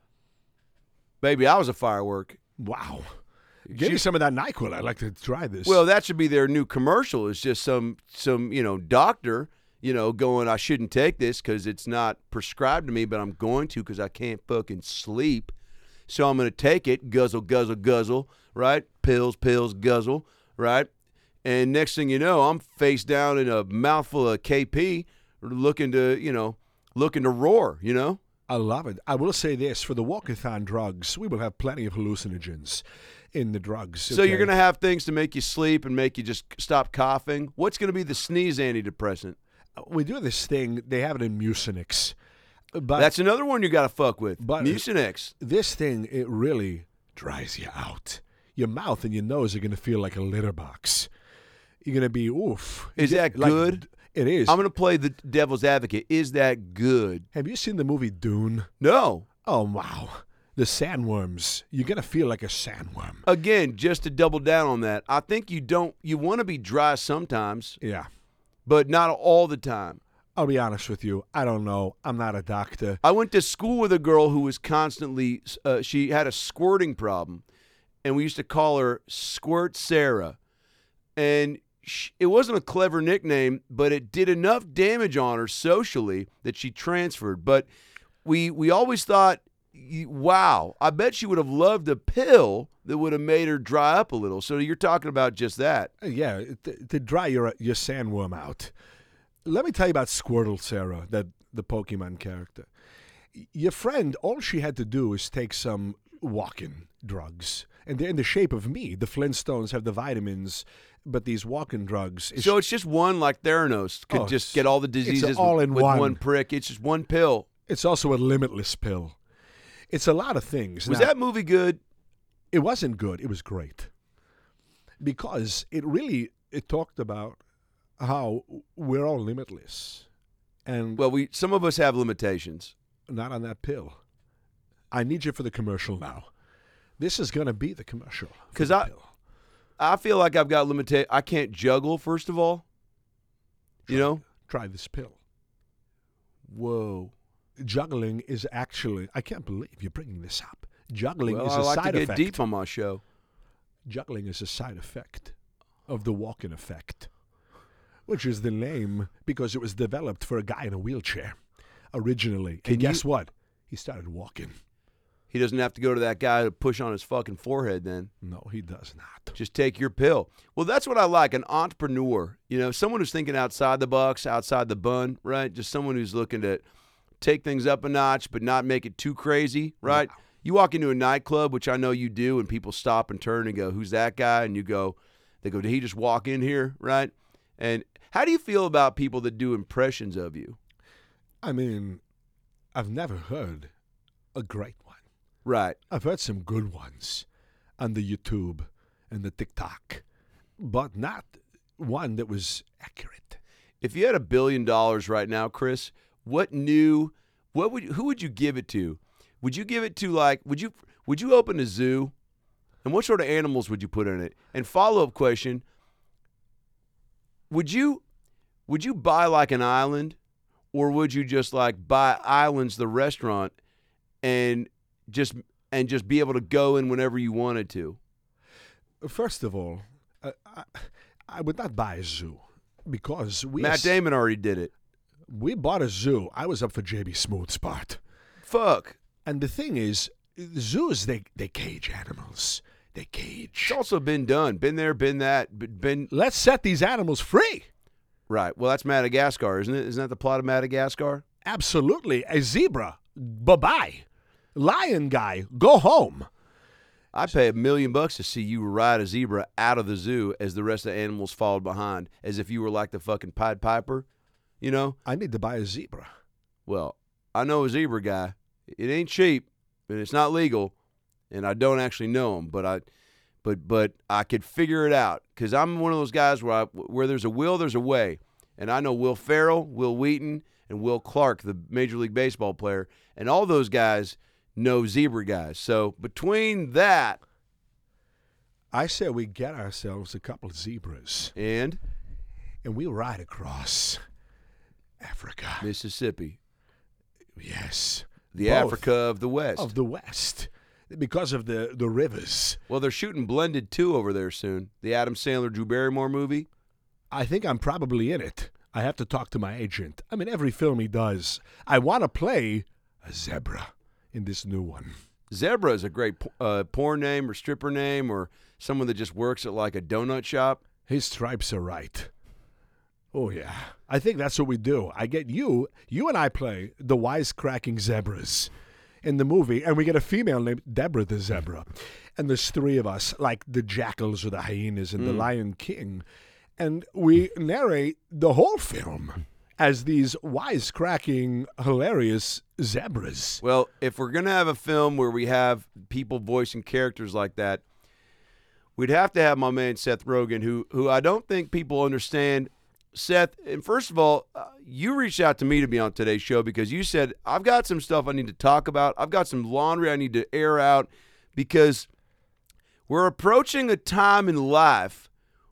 baby, I was a firework. Wow. Give me some of that NyQuil. I'd like to try this. Well, that should be their new commercial. It's just some, some you know, doctor, you know, going, I shouldn't take this because it's not prescribed to me, but I'm going to because I can't fucking sleep. So I'm going to take it, guzzle, guzzle, guzzle, right? Pills, pills, guzzle, right? And next thing you know, I'm face down in a mouthful of K P looking to, you know, looking to roar, you know? I love it. I will say this. For the walkathon drugs, we will have plenty of hallucinogens in the drugs. So you're okay? going to have things to make you sleep and make you just stop coughing. What's going to be the sneeze antidepressant? We do this thing. They have it in Mucinex. But That's another one you got to fuck with. But- Mucinex. this thing, it really dries you out. Your mouth and your nose are going to feel like a litter box. You're going to be, oof. Is that Like, good? It is. I'm going to play the devil's advocate. Is that good? Have you seen the movie Dune? No. Oh, wow. The sandworms. You're going to feel like a sandworm. Again, just to double down on that, I think you don't, you want to be dry sometimes, Yeah. but not all the time. I'll be honest with you. I don't know. I'm not a doctor. I went to school with a girl who was constantly, uh, she had a squirting problem, and we used to call her Squirt Sarah. And she, it wasn't a clever nickname, but it did enough damage on her socially that she transferred. But we we always thought, wow, I bet she would have loved a pill that would have made her dry up a little. So you're talking about just that. Yeah, to, to dry your your sandworm out. Let me tell you about Squirtle Sarah, that the Pokemon character. Your friend, all she had to do is take some walking drugs. And they're in the shape of me. The Flintstones have the vitamins, but these walking drugs. Is So it's just one, like Theranos, could Oh, just get all the diseases all with, in with one. one prick. It's just one pill. It's also a limitless pill. It's a lot of things. Was Now, that movie good? It wasn't good. It was great. Because it really, it talked about how we're all limitless. And Well, we some of us have limitations. not on that pill. I need you for the commercial now. This is going to be the commercial. for Because the I, pill. I feel like I've got limitations. I can't juggle, first of all. You know? Try this pill. Whoa. Juggling is actually, I can't believe you're bringing this up. Juggling Well, is I a like side to get effect. deep on my show. Juggling is a side effect of the walking effect, which is the name because it was developed for a guy in a wheelchair originally. Can and guess you- what? He started walking. He doesn't have to go to that guy to push on his fucking forehead then. No, he does not. Just take your pill. Well, that's what I like, an entrepreneur. You know, someone who's thinking outside the box, outside the bun, right? Just someone who's looking to take things up a notch but not make it too crazy, right? Wow. You walk into a nightclub, which I know you do, and people stop and turn and go, who's that guy? And you go, they go, did he just walk in here, right? And how do you feel about people that do impressions of you? I mean, I've never heard a great one. Right. I've heard some good ones on the YouTube and the TikTok, but not one that was accurate. If you had a billion dollars right now, Chris, what new, what would, who would you give it to? Would you give it to like, would you, would you open a zoo? And what sort of animals would you put in it? And follow-up question, would you, would you buy like an island, or would you just like buy Islands, the restaurant, and just, and just be able to go in whenever you wanted to? First of all, uh, I, I would not buy a zoo because we Matt Damon already did it. we bought a zoo. I was up for J B Smooth's part. Fuck. And the thing is, zoos, they, they cage animals. They cage. It's also been done. Been there, been that, b- been Let's set these animals free. right. Well, that's Madagascar, isn't it? Isn't that the plot of Madagascar? Absolutely. A zebra, bye-bye. Lion guy, go home. I'd pay a million bucks to see you ride a zebra out of the zoo as the rest of the animals followed behind, as if you were like the fucking Pied Piper, you know? I need to buy a zebra. Well, I know a zebra guy. It ain't cheap, and it's not legal, and I don't actually know him, but I, but but I could figure it out because I'm one of those guys where I, where there's a will, there's a way, and I know Will Ferrell, Will Wheaton, and Will Clark, the Major League Baseball player, and all those guys know zebra guys. So between that I say we get ourselves a couple of zebras and and we ride across Africa. Mississippi, Yes. the Both Africa of the West. of the West. Because of the, the rivers. Well, they're shooting Blended two over there soon. The Adam Sandler, Drew Barrymore movie. I think I'm probably in it. I have to talk to my agent. I mean, every film he does, I want to play a zebra in this new one. Zebra is a great uh, porn name or stripper name or someone that just works at like a donut shop. His stripes are right. Oh, yeah. I think that's what we do. I get you, you and I play the wisecracking zebras in the movie, and we get a female named Deborah the Zebra. And there's three of us, like the jackals or the hyenas and the Lion King. And we narrate the whole film as these wisecracking, hilarious zebras. Well, if we're going to have a film where we have people voicing characters like that, we'd have to have my man Seth Rogen, who who I don't think people understand. Seth, and first of all, uh, you reached out to me to be on today's show because you said, I've got some stuff I need to talk about. I've got some laundry I need to air out because we're approaching a time in life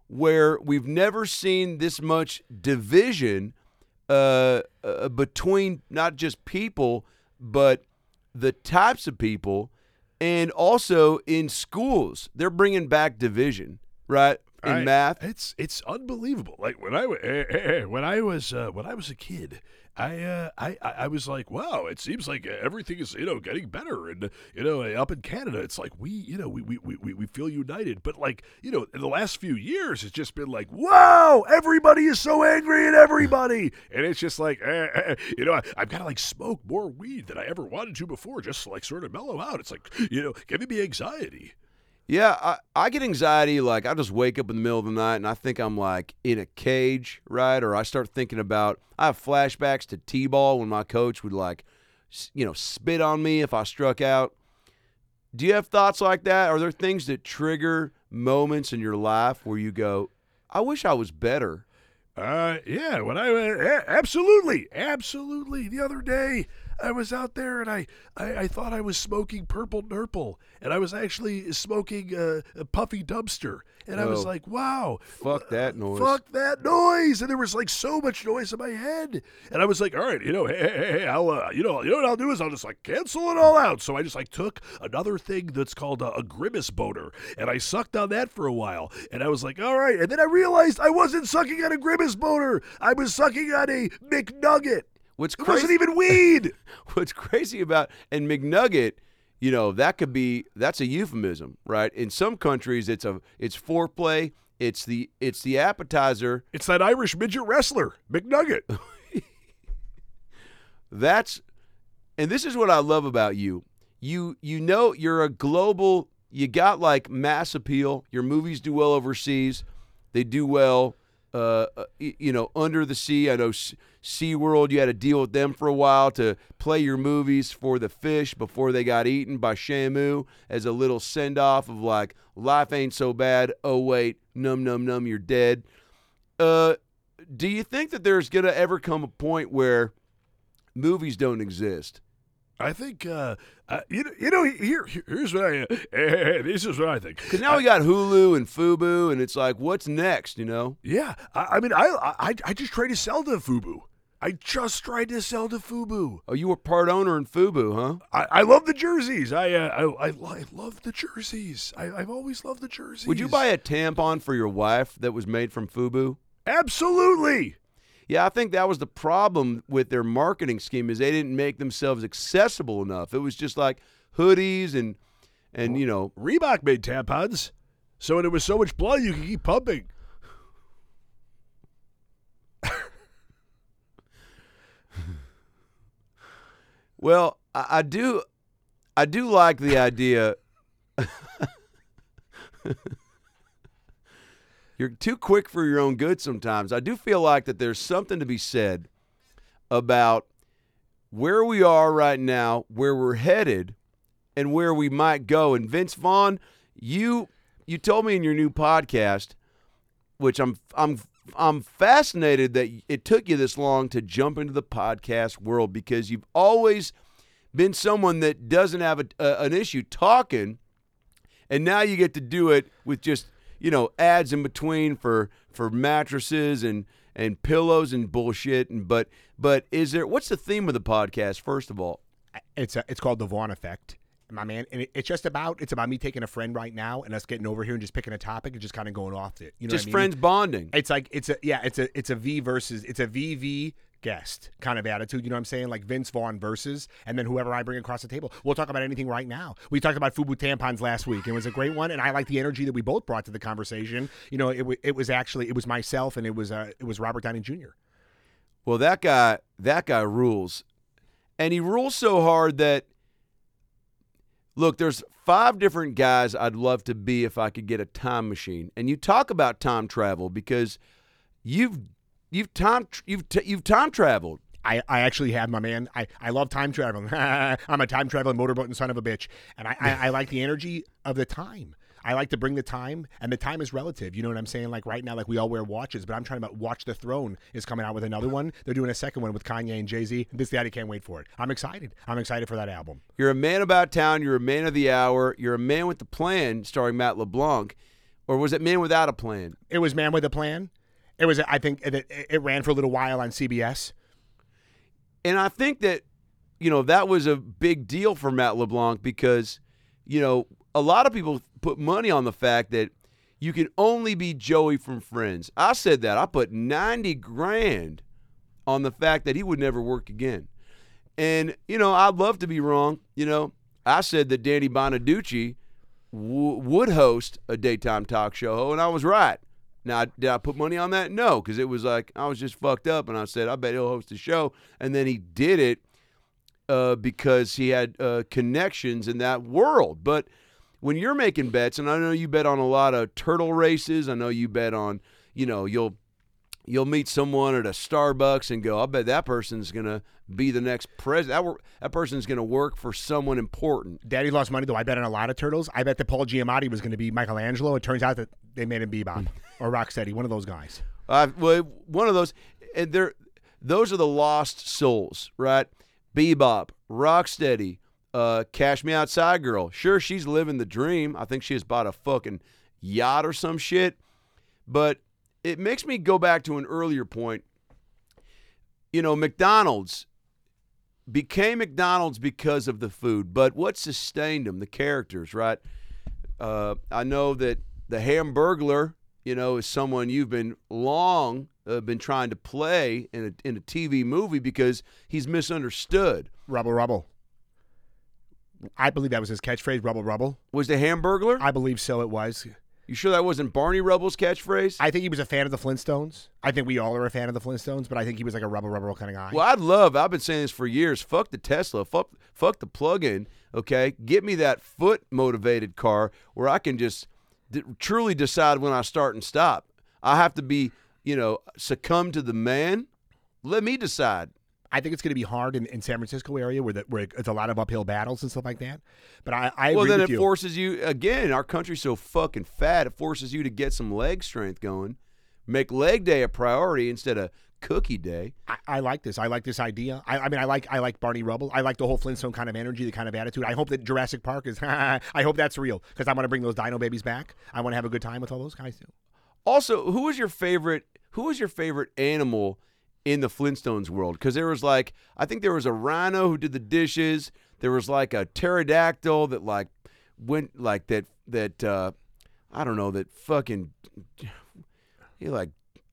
where we've never seen this much division uh, uh, between not just people, but the types of people, and also in schools. They're bringing back division, right? In I- math. It's it's unbelievable. Like when I wa- eh, eh, eh, when I was uh, when I was a kid, I, uh, I I I was like, wow, it seems like everything is you know getting better, and you know up in Canada, it's like we you know we we we we feel united. But like you know in the last few years, it's just been like, wow, everybody is so angry at everybody, and it's just like eh, eh, you know I, I've got to like smoke more weed than I ever wanted to before, just to, like sort of mellow out. It's like you know giving me anxiety. Yeah, I, I get anxiety. Like, I just wake up in the middle of the night and I think I'm like in a cage, right? Or I start thinking about, I have flashbacks to T-ball when my coach would like, s- you know, spit on me if I struck out. Do you have thoughts like that? Are there things that trigger moments in your life where you go, I wish I was better? Uh, yeah, when I uh, absolutely, absolutely. The other day, I was out there and I, I, I thought I was smoking Purple Nurple, and I was actually smoking uh, a Puffy Dumpster, and I was Oh. like, wow, Fuck that noise. fuck that noise, and there was like so much noise in my head, and I was like, all right, you know, hey, hey, hey, I'll, uh, you know, you know what I'll do is I'll just like cancel it all out. So I just like took another thing that's called a, a grimace boner, and I sucked on that for a while, and I was like, all right, and then I realized I wasn't sucking on a grimace boner, I was sucking on a McNugget. What's It crazy? wasn't even weed. What's crazy about and McNugget, you know, that could be that's a euphemism, right? In some countries, it's a it's foreplay. It's the it's the appetizer. It's that Irish midget wrestler, McNugget. That's and this is what I love about you. You you know you're a global. You got like mass appeal. Your movies do well overseas. They do well. Uh, uh, y- you know, under the sea. I know S- SeaWorld, you had to deal with them for a while to play your movies for the fish before they got eaten by Shamu as a little send-off of like, life ain't so bad. Oh, wait, num, num, num, you're dead. Uh, do you think that there's going to ever come a point where movies don't exist? I think, uh, uh, you know, you know, here, here- here's what I, uh, this is what I think. Because now we got Hulu and Fubu, and it's like, what's next, you know? Yeah, I, I mean, I, I, I just tried to sell to Fubu. I just tried to sell to Fubu. Oh, you were part owner in Fubu, huh? I, I love the jerseys. I, uh, I, I, lo- I love the jerseys. I, I've always loved the jerseys. Would you buy a tampon for your wife that was made from Fubu? Absolutely. Yeah, I think that was the problem with their marketing scheme is they didn't make themselves accessible enough. It was just like hoodies and, and you know, Reebok made tampons, so when there was so much blood, you could keep pumping. well, I, I do, I do like the idea. You're too quick for your own good sometimes. I do feel like that there's something to be said about where we are right now, where we're headed, and where we might go. And Vince Vaughn, you you told me in your new podcast, which I'm I'm I'm fascinated that it took you this long to jump into the podcast world because you've always been someone that doesn't have a, a, an issue talking, and now you get to do it with just, you know, ads in between for for mattresses and and pillows and bullshit. And but but is there what's the theme of the podcast first of all? It's a, it's called the Vaughn Effect, my man, and it, it's just about it's about me taking a friend right now and us getting over here and just picking a topic and just kind of going off it. You know, Just what I mean? friends bonding. It's like it's a yeah, it's a it's a V versus it's a V V guest kind of attitude. You know what I'm saying? Like Vince Vaughn versus, and then whoever I bring across the table. We'll talk about anything right now. We talked about Fubu tampons last week. It was a great one, and I like the energy that we both brought to the conversation. You know, it w- it was actually it was myself and it was uh, it was Robert Downey Junior Well, that guy that guy rules. And he rules so hard that look, there's five different guys I'd love to be if I could get a time machine. And you talk about time travel because you've you've time you've t- you've time traveled. I, I actually have, my man. I, I love time traveling. I'm a time traveling motorboating son of a bitch. And I, I, I like the energy of the time. I like to bring the time, and the time is relative. You know what I'm saying? Like right now, like we all wear watches, but I'm trying to Watch the Throne is coming out with another one. They're doing a second one with Kanye and Jay-Z. This daddy can't wait for it. I'm excited. I'm excited for that album. You're a man about town. You're a man of the hour. You're a man with the plan, starring Matt LeBlanc. Or was it Man Without a Plan? It was Man with a Plan. It was, I think, it, it ran for a little while on C B S. And I think that, you know, that was a big deal for Matt LeBlanc because, you know, a lot of people put money on the fact that you can only be Joey from Friends. I said that. I put ninety grand on the fact that he would never work again. And, you know, I'd love to be wrong. You know, I said that Danny Bonaducci w- would host a daytime talk show, and I was right. Now, did I put money on that? No, because it was like I was just fucked up, and I said, I bet he'll host a show. And then he did it uh, because he had uh, connections in that world. But when you're making bets, and I know you bet on a lot of turtle races, I know you bet on, you know, you'll you'll meet someone at a Starbucks and go, I bet that person's going to be the next president. That, that person's going to work for someone important. Daddy lost money, though. I bet on a lot of turtles. I bet that Paul Giamatti was going to be Michelangelo. It turns out that they made him Bebop or Rocksteady, one of those guys. Uh, well, one of those. And they're, those are the lost souls, right? Bebop, Rocksteady, uh, Cash Me Outside Girl. Sure, she's living the dream. I think she has bought a fucking yacht or some shit. But it makes me go back to an earlier point. You know, McDonald's became McDonald's because of the food, but what sustained them? The characters, right? Uh, I know that the Hamburglar, you know, is someone you've been long uh, been trying to play in a, in a T V movie because he's misunderstood. Rubble, rubble. I believe that was his catchphrase, rubble, rubble. Was the Hamburglar? I believe so it was. You sure that wasn't Barney Rubble's catchphrase? I think he was a fan of the Flintstones. I think we all are a fan of the Flintstones, but I think he was like a rubble, rubble kind of guy. Well, I'd love, I've been saying this for years, fuck the Tesla, fuck, fuck the plug-in, okay? Get me that foot-motivated car where I can just d- truly decide when I start and stop. I have to be, you know, succumb to the man. Let me decide. I think it's going to be hard in, in San Francisco area where the, where it's a lot of uphill battles and stuff like that. But I, I well, agree then with it you. forces you, again, our country's so fucking fat, it forces you to get some leg strength going. Make leg day a priority instead of cookie day. I, I like this. I like this idea. I, I mean, I like I like Barney Rubble. I like the whole Flintstone kind of energy, the kind of attitude. I hope that Jurassic Park is, I hope that's real because I want to bring those dino babies back. I want to have a good time with all those guys too. Also, who was your favorite, who was your favorite animal in the Flintstones world? Because there was like, I think there was a rhino who did the dishes. There was like a pterodactyl that like went like that, that, uh, I don't know, that fucking, he like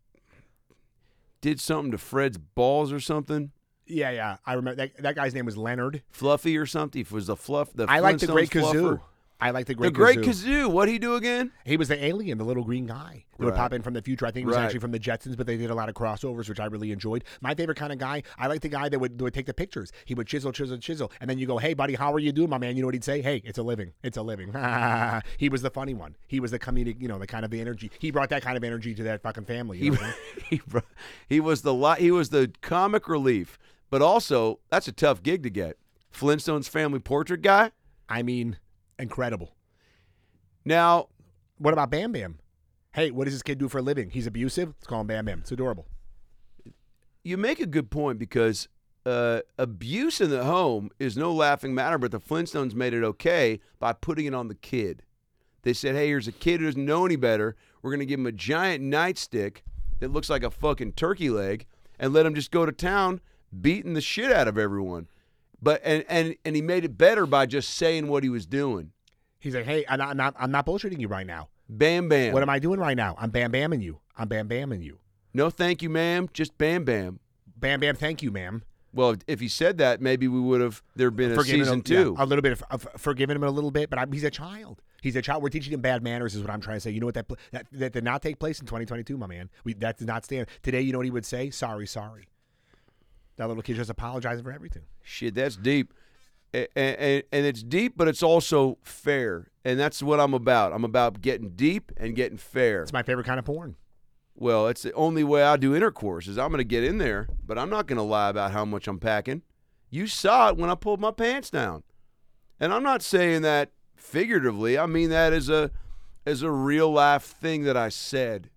did something to Fred's balls or something. Yeah, yeah. I remember that, that guy's name was Leonard. Fluffy or something. It was the fluff. The I like the Great Flintstones Kazoo. fluffer. I like the Great The Great Kazoo. Kazoo. What'd he do again? He was the alien, the little green guy that would Right. pop in from the future. I think he was Right. actually from the Jetsons, but they did a lot of crossovers, which I really enjoyed. My favorite kind of guy, I like the guy that would, that would take the pictures. He would chisel, chisel, chisel. And then you go, hey, buddy, how are you doing, my man? You know what he'd say? Hey, it's a living. It's a living. He was the funny one. He was the comedic, you know, the kind of the energy. He brought that kind of energy to that fucking family. You know what I mean? he, bro- he was the li- he was the comic relief, but also that's a tough gig to get. Flintstones family portrait guy. I mean, incredible. Now, What about Bam Bam? Hey, what does this kid do for a living? He's abusive? Let's call him Bam Bam. It's adorable. you make a good point because uh, abuse in the home is no laughing matter, but the Flintstones made it okay by putting it on the kid. They said, hey, here's a kid who doesn't know any better. We're going to give him a giant nightstick that looks like a fucking turkey leg and let him just go to town beating the shit out of everyone. But and, and, and he made it better by just saying what he was doing. He's like, hey, I'm not, I'm not, I'm not bullshitting you right now. Bam, bam. What am I doing right now? I'm Bam Bamming you. I'm Bam Bamming you. No, thank you, ma'am. Just bam, bam. Bam Bam, thank you, ma'am. Well, if he said that, maybe we would have, there been a Forgiven season him, two. yeah, a little bit of, of forgiving him a little bit, but I'm, he's a child. He's a child. We're teaching him bad manners is what I'm trying to say. You know what, that that, that did not take place in twenty twenty-two, my man. We, that did not stand. Today, you know what he would say? Sorry, sorry. That little kid just apologizing for everything. Shit, that's deep. And, and, and it's deep, but it's also fair. And that's what I'm about. I'm about getting deep and getting fair. It's my favorite kind of porn. Well, it's the only way I do intercourse is I'm going to get in there, but I'm not going to lie about how much I'm packing. You saw it when I pulled my pants down. And I'm not saying that figuratively. I mean that as a as a real life thing that I said.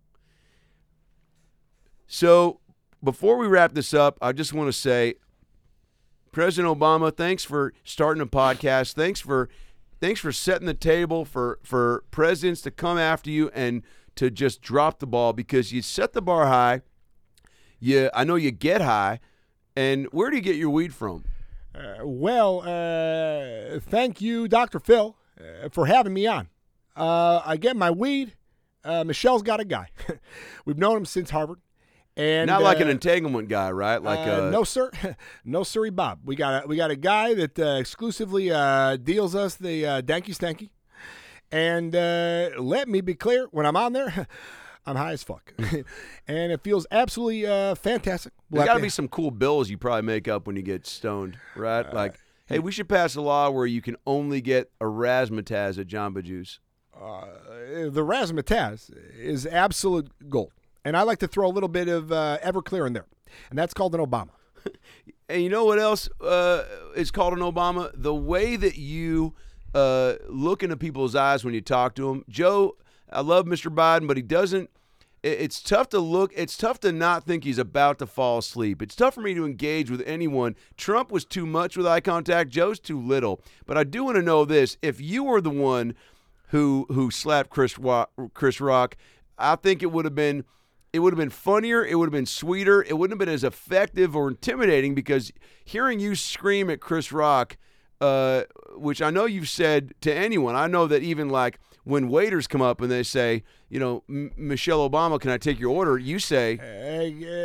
So before we wrap this up, I just want to say, President Obama, thanks for starting a podcast. Thanks for thanks for setting the table for, for presidents to come after you and to just drop the ball because you set the bar high. You, I know you get high. And where do you get your weed from? Uh, well, uh, thank you, Doctor Phil, uh, for having me on. Uh, I get my weed. Uh, Michelle's got a guy. We've known him since Harvard. And not like uh, an entanglement guy, right? Like uh, uh, no sir, no sirree, Bob. We got a, we got a guy that uh, exclusively uh, deals us the uh, danky stanky. And uh, let me be clear, when I'm on there, I'm high as fuck, and it feels absolutely uh, fantastic. There's got to be some cool bills you probably make up when you get stoned, right? Uh, like, hey, we should pass a law where you can only get a razzmatazz at Jamba Juice. Uh, the razzmatazz is absolute gold. And I like to throw a little bit of uh, Everclear in there, and that's called an Obama. And you know what else uh, is called an Obama? The way that you uh, look into people's eyes when you talk to them. Joe, I love Mister Biden, but he doesn't. It's tough to look. It's tough to not think he's about to fall asleep. It's tough for me to engage with anyone. Trump was too much with eye contact. Joe's too little. But I do want to know this. If you were the one who who slapped Chris, Chris Rock, I think it would have been – It would have been funnier. It would have been sweeter. It wouldn't have been as effective or intimidating because hearing you scream at Chris Rock, uh, which I know you've said to anyone. I know that even like when waiters come up and they say, you know, M- Michelle Obama, can I take your order? You say, uh,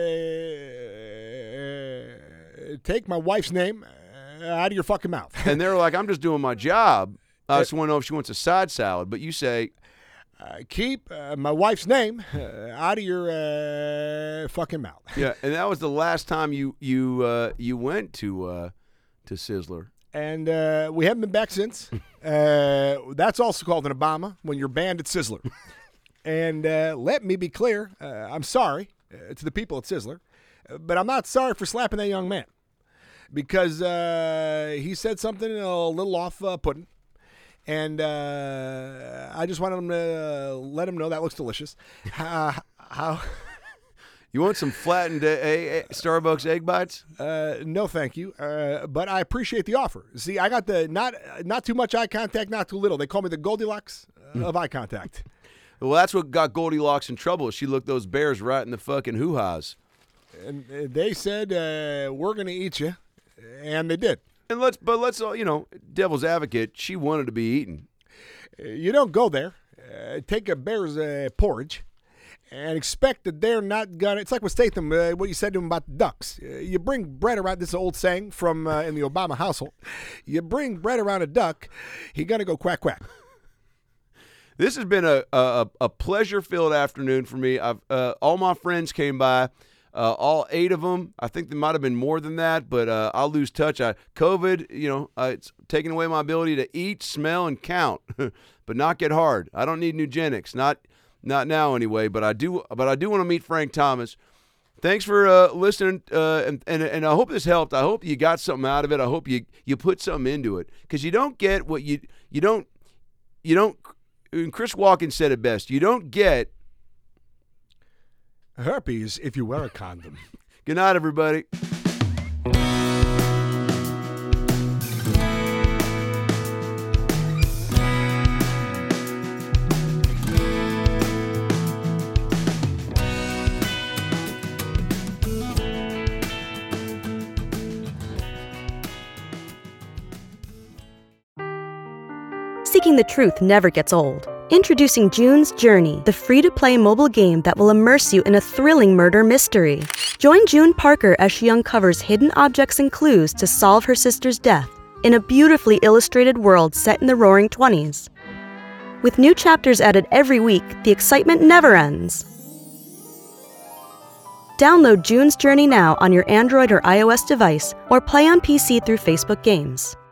uh, take my wife's name out of your fucking mouth. And they're like, I'm just doing my job. I just want to know if she wants a side salad. But you say, Uh, keep uh, my wife's name uh, out of your uh, fucking mouth. Yeah, and that was the last time you you uh, you went to uh, to Sizzler. And uh, we haven't been back since. Uh, that's also called an Obama when you're banned at Sizzler. And uh, let me be clear, uh, I'm sorry uh, to the people at Sizzler, uh, but I'm not sorry for slapping that young man because uh, he said something a little off-putting. And uh, I just wanted him to uh, let him know that looks delicious. Uh, how? You want some flattened a- a- a- Starbucks egg bites? Uh, no, thank you. Uh, but I appreciate the offer. See, I got the not not too much eye contact, not too little. They call me the Goldilocks uh, of eye contact. Well, that's what got Goldilocks in trouble. She looked those bears right in the fucking hoo-has. And uh, they said, uh, we're going to eat you. And they did. And let's, but let's, uh, you know, devil's advocate, she wanted to be eaten. You don't go there, uh, take a bear's uh, porridge, and expect that they're not gonna. It's like with Statham, uh, what you said to him about the ducks. Uh, you bring bread around. This old saying from uh, in the Obama household. You bring bread around a duck, he gonna go quack quack. This has been a a, a pleasure-filled afternoon for me. I've uh, all my friends came by. Uh, all eight of them. I think there might have been more than that, but uh, I'll lose touch. I, COVID, you know, uh, it's taking away my ability to eat, smell, and count, but not get hard. I don't need Nugenics, not not now anyway. But I do, but I do want to meet Frank Thomas. Thanks for uh, listening, uh, and, and and I hope this helped. I hope you got something out of it. I hope you you put something into it because you don't get what you you don't you don't. And Chris Walken said it best. You don't get herpes if you wear a condom. Good night, everybody. Seeking the truth never gets old. Introducing June's Journey, the free-to-play mobile game that will immerse you in a thrilling murder mystery. Join June Parker as she uncovers hidden objects and clues to solve her sister's death in a beautifully illustrated world set in the Roaring Twenties. With new chapters added every week, the excitement never ends. Download June's Journey now on your Android or iOS device, or play on P C through Facebook Games.